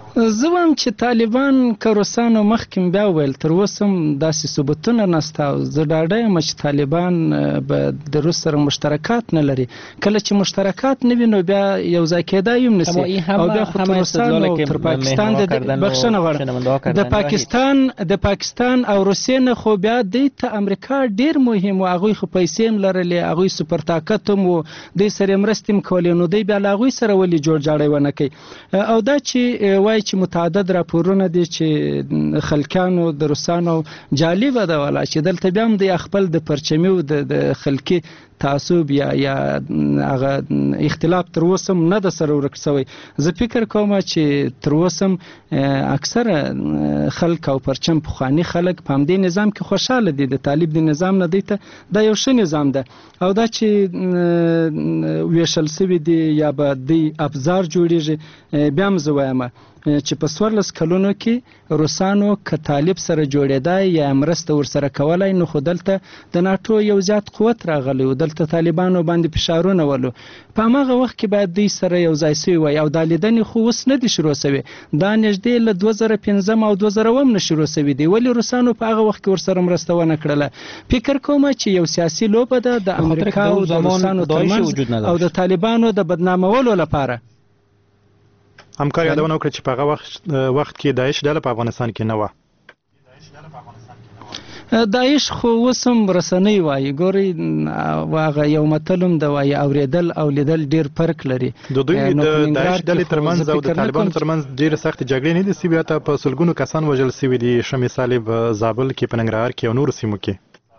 زه وایم چې طالبان که روسانو مخکې بیا وویل تر اوسه هم داسې ثبوتونه نشته او زه ډاډه یم چې طالبان به د روس سره مشترکات نه لري. کله چې مشترکات نه وي نو بیا یو ځای کېدای هم نشي او بیا خو تر روسانو تر پاکستان د بخښنه غواړم د پاکستان د پاکستان او روسیې نه خو بیا دوی ته امریکا ډېر مهم و. هغوی خو پیسې هم لرلې، هغوی سوپر طاقت هم و، دوی سره یې مرستې هم کولې، نو دوی بیا له هغوی سره ولې جوړ جاړی ونه کوي. او دا چې وایي چې متعدد راپورونه دي چې خلکیانو د روسانو جالبه ده ولا چې دلته بیا هم د خپل د پرچمي او د خلکي تعصب یا یا هغه اختلاف تر اوسه هم نه ده سره ورک شوی. زه فکر کوم چې تر اوسه هم اکثره خلک او پرچم پخواني خلک په همدې نظام کې خوشحاله دي. د طالب د نظام نه دی ته دا یو ښه نظام ده او دا چې ویشل سوي دي یا به دی ابزار جوړیږي. بیا هم زه وایم چې په څوارلس کلونو کې روسانو که طالب سره جوړېدای یا مرسته ورسره کولای نو خو دلته د ناټو یو زیات قوت راغلی و، دلته طالبانو باندې فشارونه ولو. په هماغه وخت کې باید دوی سره یو ځای سوي وای او دا لیدنې خو اوس نه دي شروع سوي. دا نږدې له دوه زره پنځم او دوه زره اووم نه شروع سوي دي. ولې روسانو په هغه وخت کې ورسره مرسته ونه کړله؟ فکر کوم چې یو سیاسي لوبه ده د امریکا او د روسانو ترمنځ او د طالبانو د بدنامولو لپاره. همکار یادونه وکړه چې په هغه وخت وخت کې داعش ډله په افغانستان کې نه و. داعش خو اوس هم رسنۍ وایي. ګورئ هغه یو متل هم ده وایي اورېدل او لیدل ډېر فرق لري. د دوی د داعش ډلې ترمنځ او د طالبانو ترمنځ ډېرې سختې جګړې نه دي سوي. حتی په سلګونو کسان وژل سوي دي. ښه مثال یې په زابل کې، په ننګرهار کې او نورو سیمو کې.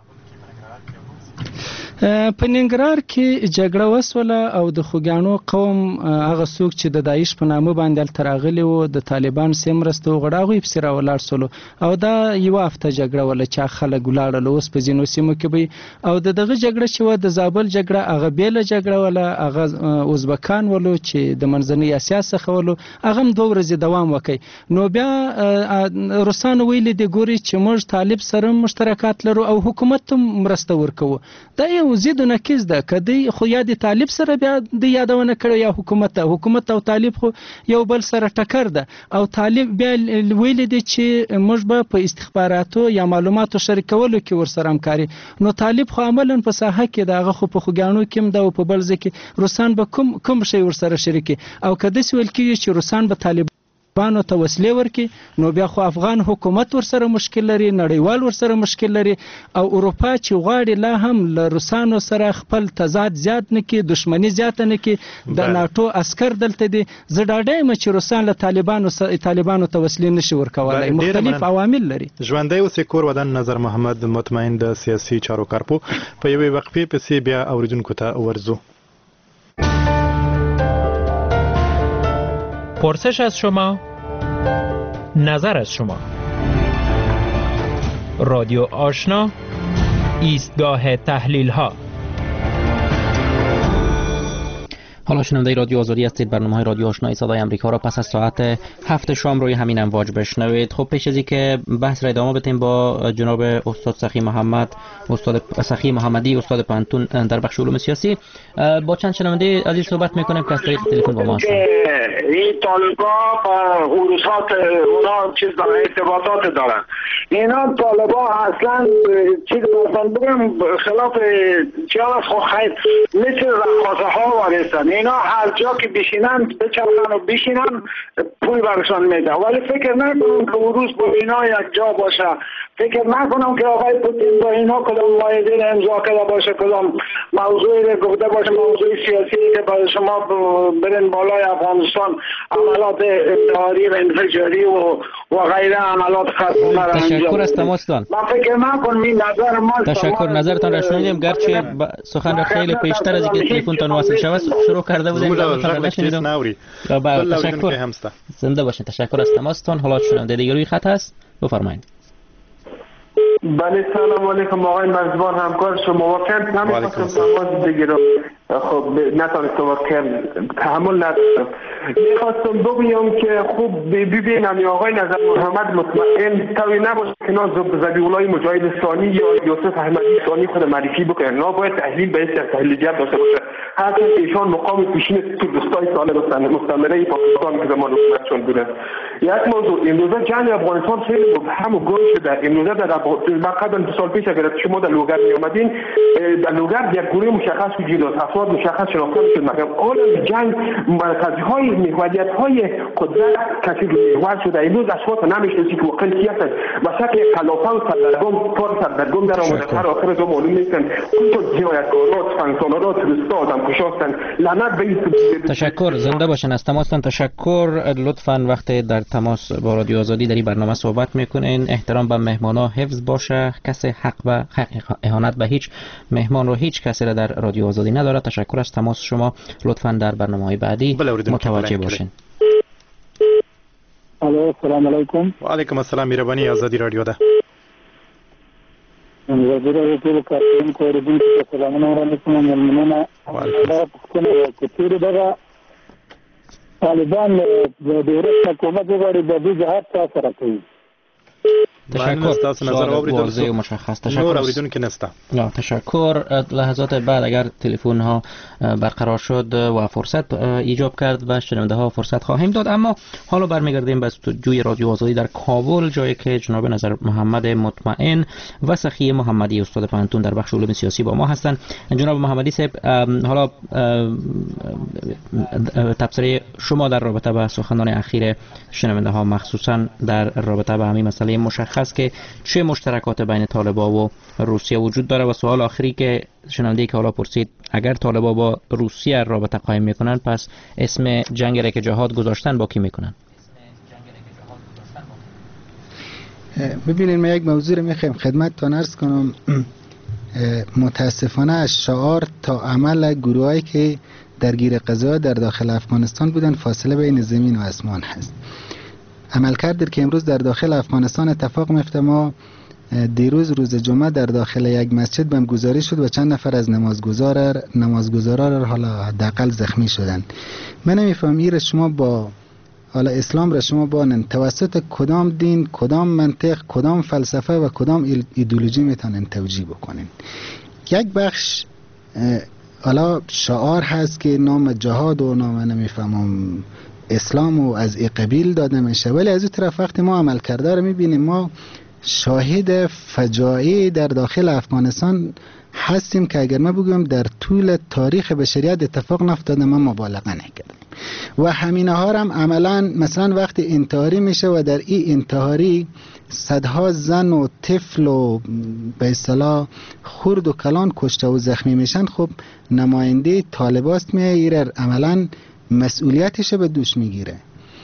په ننګرهار کې جګړه وسوله او د خوګیانو قوم هغه څوک چې د داعش په نامه باندې هلته راغلي وو د طالبان سې مرسته وغواړه هغوی پسې راولاړ سولو او دا یوه هفته جګړه وله چې خلک ولاړل. اوس په ځینو سیمو کې به او د دغه جګړه چې وه د زابل جګړه هغه بېله جګړه وله. هغه ازبکان ولو چې د منځنۍ اسیا څخه ولو هغه هم دوه ورځې دوام وکړي. نو بیا روسانو ویلي دي ګوري چې موږ طالب سره مشترکات لرو او حکومت هم مرسته ورکوو. دا یو زید و نقیض ده. که دی خو یا د طالب سره بیا د یادونه کړو یا حکومت ته حکومت او طالب خو یو بل سره ټکر ده او طالب بیا ویل دي چې موږ به په استخباراتو یا معلوماتو شریکولو کې ورسره همکاري. نو طالب خو عملاً په ساحه کې دغه خو په خوګانو کې هم ده او په بل ځای کې روسان به کوم کوم شی ورسره شریکي او که داسې ویل کېږي چې روسان به طالب بانو ته وسلې ورکي نو بیا خو افغان حکومت ورسره مشکل لري، نړیوال ورسره مشکل لري او اروپا چې غواړي لا هم له روسانو سره خپل تضاد زیات نه کړي، دښمني زیاته نه کړي. د ناټو عسکر دلته دي. زه ډاډه یم چې روسان له طالبانو طالبانو ته وسلې نشي ورکولی. مختلف عوامل لري. ژوندی اوسې کور ودان نظر محمد مطمئن د سیاسي چارو کارپو په یوې وقفې پسې بیا اوریدونکو ته ورزو. پرسش از شما، نظر از شما. رادیو آشنا، ایستگاه تحلیل ها. حالا شنونده رادیو آزادی هستید. برنامه رادیو آشنای صدای امریکا را پس از ساعت هفت شام روی همین امواج بشنوید. خب پیش از اینکه بحث را ادامه بدیم با جناب استاد سخی محمد استاد سخی محمدی استاد پانتون در بخش علوم سیاسی با چند شنونده عزیز صحبت میکنیم که از طریق تلفن با ما هستند. این طالبا خروسات اونا چیز دارن، ارتباطات دارن. اینا طالبا اصلا چیز مثلا بگم خلاف چیز خو خیر مثل رقاصه ها وارستن. اینا هر جا که بشینن بچرخن و بشینن پول برشان میده. ولی فکر نکنم که روز با اینا یک جا باشه. فکر نکنم که آقای پوتین با اینا کدام معاهده امضا کرده باشه، کدام موضوعی رو گفته باشه، موضوع سیاسی که برای شما برین بالای افغانستان عملات انتحاری و انفجاری و و غیره عملات خطرناک را انجام. تشکر از تماستان. من فکر نکنم این نظر ما. تشکر، نظرتان را شنیدیم. گرچه سخن را خیلی پیشتر از اینکه تلفنتان وصل شود شروع کرده بودیم. تشکر. زنده باشین. تشکر از تماستان. حالا شنونده دیگه روی خط هست. بفرمایید. بله سلام علیکم آقای مرزبان همکار شما واقعا نمیخواستم تماس بگیرم خب نتونستم واقعا تحمل نداشتم میخواستم بگویم که خوب ببینم آقای نظر محمد مطمئن توی نباشه که نا ذبیح‌الله مجاهد ثانی یا یوسف احمدی ثانی خود معرفی بکنن نا باید تحلیل به این تحلیل جد داشته باشه حتی ایشان مقام پیشین کردستان سال مستعمره پاکستان که زمان حکومت چون بودن یک موضوع امروزه جنگ افغانستان خیلی مبهم و گم شده امروزه در قبل دو سال پیش اگر شما در لوگر می آمدین در لوگر یک گروه مشخص وجود داشت افراد مشخص شناخته شد مگر اون جنگ مرکزی های محوریت های قدرت کسی محور شده امروز اشخاص نمیشناسی که واقعا کی هستند و شکل خلافه و سردرگم کار سردرگم در آمده هر آخر دو معلوم نیستند کل جنایتکارات فنگسالارات تروریستا آدمکشا هستند لعنت به تشکر زنده باشن از تماستان تشکر لطفا وقتی در تماس با رادیو آزادی در این برنامه صحبت میکنین احترام به مهمانا حفظ باشه کسی حق به اهانت به هیچ مهمان رو هیچ کسی را در رادیو آزادی نداره تشکر از تماس شما لطفا در برنامه‌های بعدی متوجه باشین الو سلام علیکم و علیکم السلام مهربانی آزادی رادیو ده وزیر رسول کارتون کوردین که سلامونه را میکنم ممنونم الله کنه که تیر دغه طالبان د دولت حکومت وګړي د دې جهاد سره کوي تشکر تاسو نظر واضح و مشخص تشکر نور اوریدونکو نسته تشکر لحظات بعد اگر تلفن ها برقرار شد و فرصت ایجاب کرد و شنونده ها فرصت خواهیم داد اما حالا برمیگردیم به استودیوی رادیو آزادی در کابل جایی که جناب نظر محمد مطمئن و سخی محمدی استاد پانتون در بخش علوم سیاسی با ما هستند. جناب محمدی صاحب حالا تبصره شما در رابطه با سخنان اخیر شنونده ها مخصوصا در رابطه با همین مسئله مشخص که چه مشترکات بین طالبان و روسیه وجود داره و سوال آخری که شنونده که حالا پرسید اگر طالبان با روسیه رابطه قائم میکنن پس اسم جنگ را که جهاد گذاشتن با کی میکنن؟ ببینید من یک موضوع رو میخوایم خدمتتون عرض کنم متاسفانه از شعار تا عمل گروهایی که درگیر قضا در داخل افغانستان بودن فاصله بین زمین و آسمان هست. عملکرد که امروز در داخل افغانستان اتفاق میفته ما دیروز روز جمعه در داخل یک مسجد بم گذاری شد و چند نفر از نمازگزار نمازگزارا حالا حداقل زخمی شدند. من نمیفهم این شما با حالا اسلام را شما با توسط کدام دین کدام منطق کدام فلسفه و کدام ایدئولوژی میتونن توجیه بکنین. یک بخش حالا شعار هست که نام جهاد و نام نمیفهمم اسلام و از ای قبیل داده میشه ولی از اون طرف وقتی ما عمل کرده رو میبینیم ما شاهد فجایع در داخل افغانستان هستیم که اگر ما بگویم در طول تاریخ بشریت اتفاق نفتاده ما مبالغه نکردیم و همینه ها هم عملا مثلا وقتی انتحاری میشه و در این انتحاری صدها زن و طفل و به اصطلاح خرد و کلان کشته و زخمی میشن خب نماینده طالباست میگیره عملا مسئولیتش به دوش میگیره.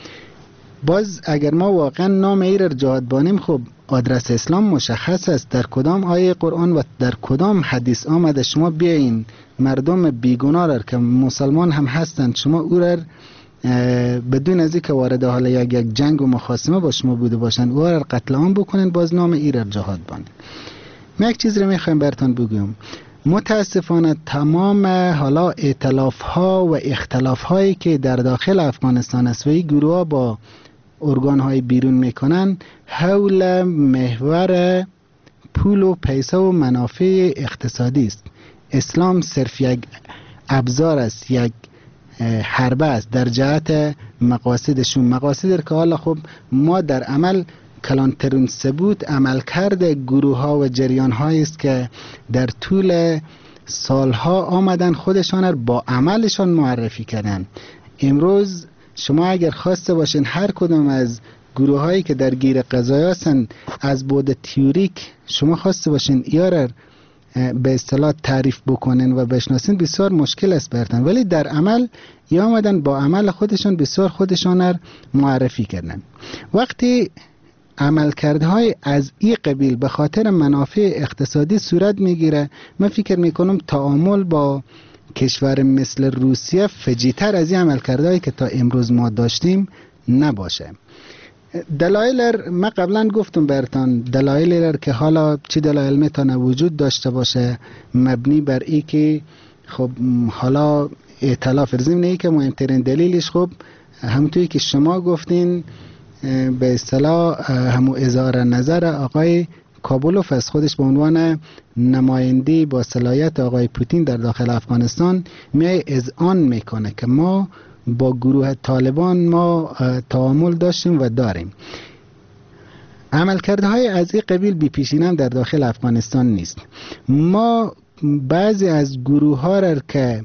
باز اگر ما واقعا نام ایر جهاد بانیم خب آدرس اسلام مشخص است در کدام آیه قرآن و در کدام حدیث آمده شما بیاین مردم بیگناه را که مسلمان هم هستند شما او را بدون از اینکه وارد حال یک یک جنگ و مخاصمه با شما بوده باشند او را قتل عام بکنن باز نام ایر جهاد بانیم. من یک چیز رو میخوایم براتون بگم متاسفانه تمام حالا ائتلاف ها و اختلاف هایی که در داخل افغانستان است و این گروه ها با ارگان های بیرون میکنن حول محور پول و پیسه و منافع اقتصادی است. اسلام صرف یک ابزار است یک حربه است در جهت مقاصدشون مقاصد که حالا خب ما در عمل کلانترین ثبوت عملکرد گروه ها و جریان هایی است که در طول سالها آمدن خودشان را با عملشان معرفی کردن. امروز شما اگر خواسته باشین هر کدام از گروه هایی که در گیر قضایا هستند از بود تیوریک شما خواسته باشین یا به اصطلاح تعریف بکنن و بشناسین بسیار مشکل است برتن ولی در عمل یا آمدن با عمل خودشان بسیار خودشان را معرفی کردن. وقتی عملکردهای از این قبیل به خاطر منافع اقتصادی صورت میگیره من فکر میکنم تعامل با کشور مثل روسیه فجیتر از این عملکردهایی که تا امروز ما داشتیم نباشه. دلایل ما قبلا گفتم برتان، دلایل که حالا چی دلایل میتونه وجود داشته باشه مبنی بر ای که خب حالا ائتلاف ضمن ای که مهمترین دلیلش خب همونطوری که شما گفتین به اصطلاح همو اظهار نظر آقای کابولوف از خودش به عنوان نماینده با صلاحیت آقای پوتین در داخل افغانستان می اذعان میکنه که ما با گروه طالبان ما تعامل داشتیم و داریم. عملکرده های از این قبیل بی پیشینه در داخل افغانستان نیست. ما بعضی از گروه ها را که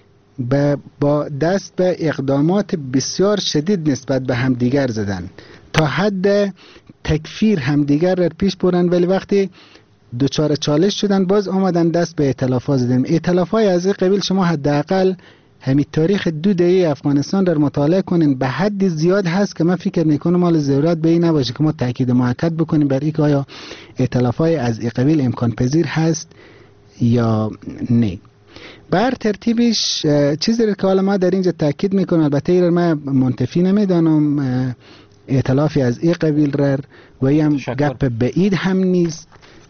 با دست به اقدامات بسیار شدید نسبت به همدیگر زدن تا حد تکفیر همدیگر را پیش برن، ولی وقتی دوچار چالش شدن باز آمدن دست به ائتلافات زدن. ائتلافات از این قبیل شما حداقل همین تاریخ دو دهه افغانستان در مطالعه کنین به حد زیاد هست که من فکر میکنم مال ضرورت به این نباشه که ما تاکید موکد بکنیم بر اینکه آیا ائتلافات از این قبیل امکان پذیر هست یا نه. بر ترتیبش چیزی که حالا ما در اینجا تاکید میکنم، البته این من منتفی نمیدانم ائتلافی از این قبیل را و هم گپ بعید هم نیست،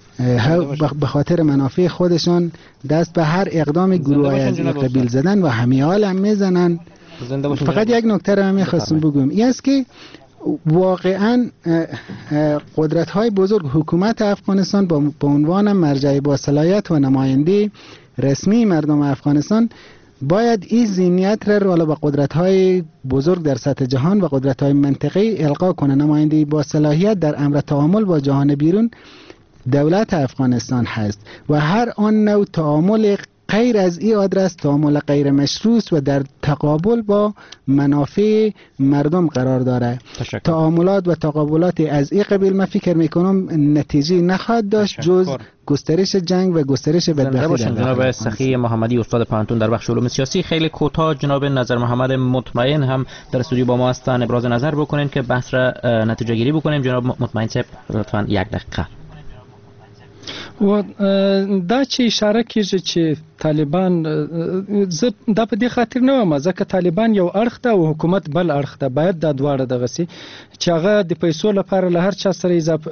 به خاطر منافع خودشان دست به هر اقدام گروه از این قبیل زدن و همیال هم میزنن. فقط یک نکته را میخواستم بگم این است که واقعا قدرت های بزرگ حکومت افغانستان با عنوان مرجع با صلاحیت و نماینده رسمی مردم افغانستان باید این ذهنیت را به قدرت های بزرگ در سطح جهان و قدرت های منطقه‌ای القا کنه. نماینده با صلاحیت در امر تعامل با جهان بیرون دولت افغانستان هست و هر آن نوع تعامل غیر از این آدرس تعامل غیر مشروط و در تقابل با منافع مردم قرار داره. تشکر. تعاملات و تقابلات از این قبیل من فکر میکنم نتیجه نخواهد داشت جز گسترش جنگ و گسترش بدبختی. جناب سخی محمدی استاد پانتون در بخش علوم سیاسی، خیلی کوتاه جناب نظر محمد مطمئن هم در استودیو با ما هستن، ابراز نظر بکنین که بحث را نتیجه گیری بکنیم. جناب مطمئن صاحب لطفاً یک دقیقه. و دا چې اشاره کیږي چې طالبان زه دا په دې خاطر نه وایم ځکه طالبان یو اړخ ده او حکومت بل اړخ ده، باید دا دواړه دغه سي چې هغه د پیسو لپاره له هر چا سره اضافه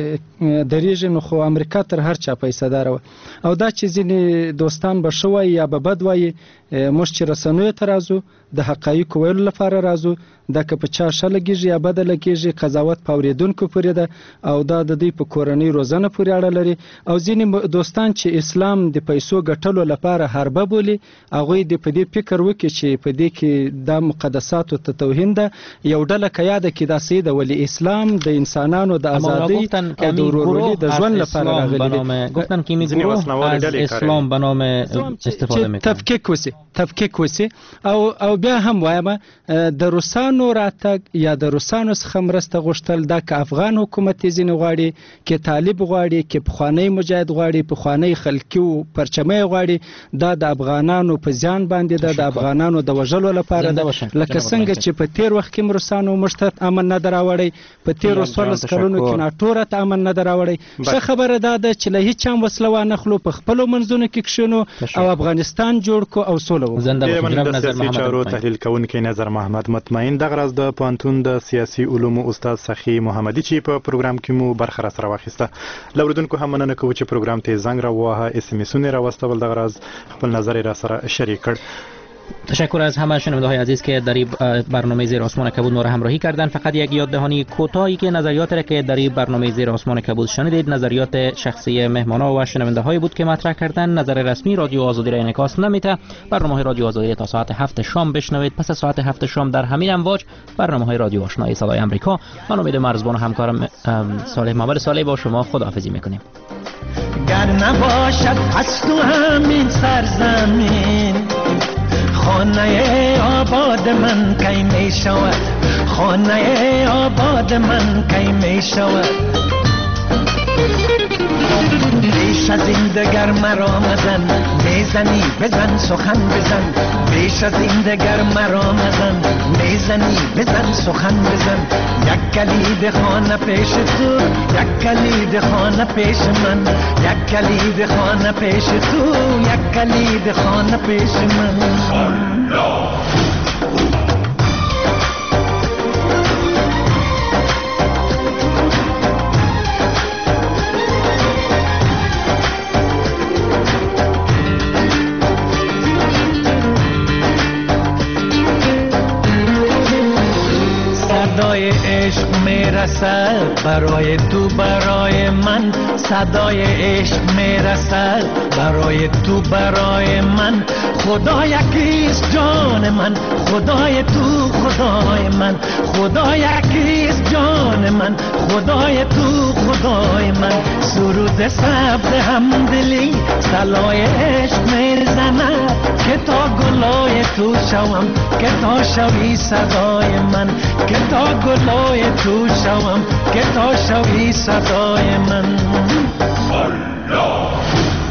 درېږي، نو خو امریکا تر هر چا پیسه دار او دا چې ځینې دوستان به شوی یا به بد وایي موږ چې رسنیو ته راځو د حقایق ویلو لپاره راځو، دا که په چا ښه لګیږي یا بده لګیږي قضاوت په اورېدونکو پورې ده او دا د دوی په کورنۍ روزنه پورې اړه لري. او ځینې دوستان چې اسلام د پیسو ګټلو لپاره حربه بولي هغوی د په دې فکر وکړي چې په دې کې دا مقدساتو ته توهین ده. یو ډله که یاده کړي دا څه ده، ولې اسلام د انسانانو د ازادۍ او د ورورولۍ د ژوند لپاره راغلی دی. گفتن که این گروه از اسلام به نام استفاده میکنه، تفکیک وسی تفکیک وسی او او بیا هم وایم د روسانو راتګ یا د روسانو څخه مرسته غوښتل دا که افغان حکومت ځینې غواړي، که طالب غواړي، که پخوانی مجاهد غواړي، پخوانی خلکي او پرچمۍ غواړي، دا د افغانانو په ځان باندې ده، د افغانانو د وژلو لپاره ده. لکه څنګه چې په تیر وخت کې روسانو مشتت امن نه دراوړي، په تیر څوارلس کلونو کې ناټو ته امن نه دراوړي. ښه خبره ده ده چې له هیڅ هم وسله وانه خلو په خپلو منځونو کې کښینو او افغانستان جوړ کو او سوله وکړو. د سیاسي چارو تحلیل کوونکی نظر محمد مطمئن دغه راز د پوهنتون د سیاسي علومو استاد سخی محمدي چې په پروګرام کې مو برخه سره واخیسته. لوردونکو هم مننه کوو چې پروګرام ته زنګ راووهه، اس ام اسونه راوستول، دغه راز خپل نظر را سره شریک کړ. تشکر از همه شنونده‌های عزیز که در این برنامه زیر آسمان کبود ما را همراهی کردند. فقط یک یاددهانی کوتاهی که نظریات را که در این برنامه زیر آسمان کبود شنیدید نظریات شخصی مهمانان و شنونده‌های بود که مطرح کردند. نظر رسمی رادیو آزادی را انعکاس نمی‌ده. برنامه رادیو آزادی تا ساعت هفت شام بشنوید. پس از ساعت هفت شام در همین امواج برنامه رادیو آشنای صدای آمریکا. من امید مرزبان و همکارم صالح محمد صالح با شما خداحافظی می‌کنیم. گر نباشد از تو همین سرزمین خانه آباد من کی می شود، خانه آباد من کی می شود. بیش از این دگر مرا مزن، میزنی بزن سخن بزن. بیش از این دگر مرا مزن، میزنی بزن سخن بزن. یک کلید خانه پیش تو، یک کلید خانه پیش من. یک کلید خانه پیش تو، یک کلید خانه پیش من. میرسد برای تو برای من صدای عشق میرسد برای تو برای من خدا یکیست جان من خدای تو خدای من خدا یکیست جان من خدای تو خدای من سرود سبز همدلی سلای عشق میرزند که تا گلای تو شوم که تا شوی صدای من که تا گلای تو شوم که تا شوی صدای من الله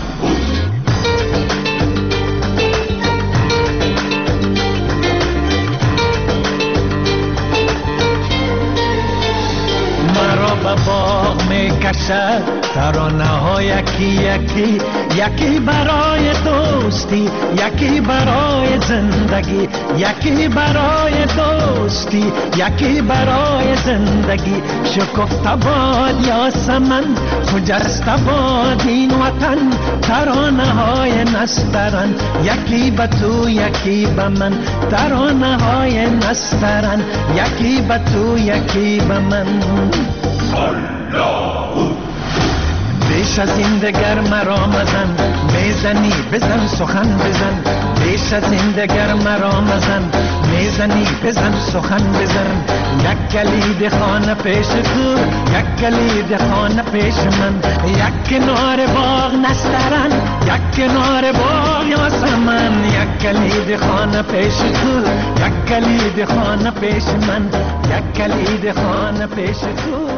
مرا به باغ میکشد ترانه ها یکی یکی یکی برای دوستی یکی برای زندگی یکی برای دوستی یکی برای زندگی شکفته باد یاسمن خجسته باد این وطن ترانه های نسترن یکی به تو یکی به من ترانه های نسترن یکی به تو یکی به من الله بیش از این دگر مرا مزن میزنی بزن سخن بزن بیش از این دگر مرا مزن میزنی بزن سخن بزن یک کلید خانه پیش تو یک کلید خانه پیش من یک کنار باغ نسترن یک کنار باغ یاسمن یک کلید خانه پیش تو یک کلید خانه پیش من یک کلید خانه پیش تو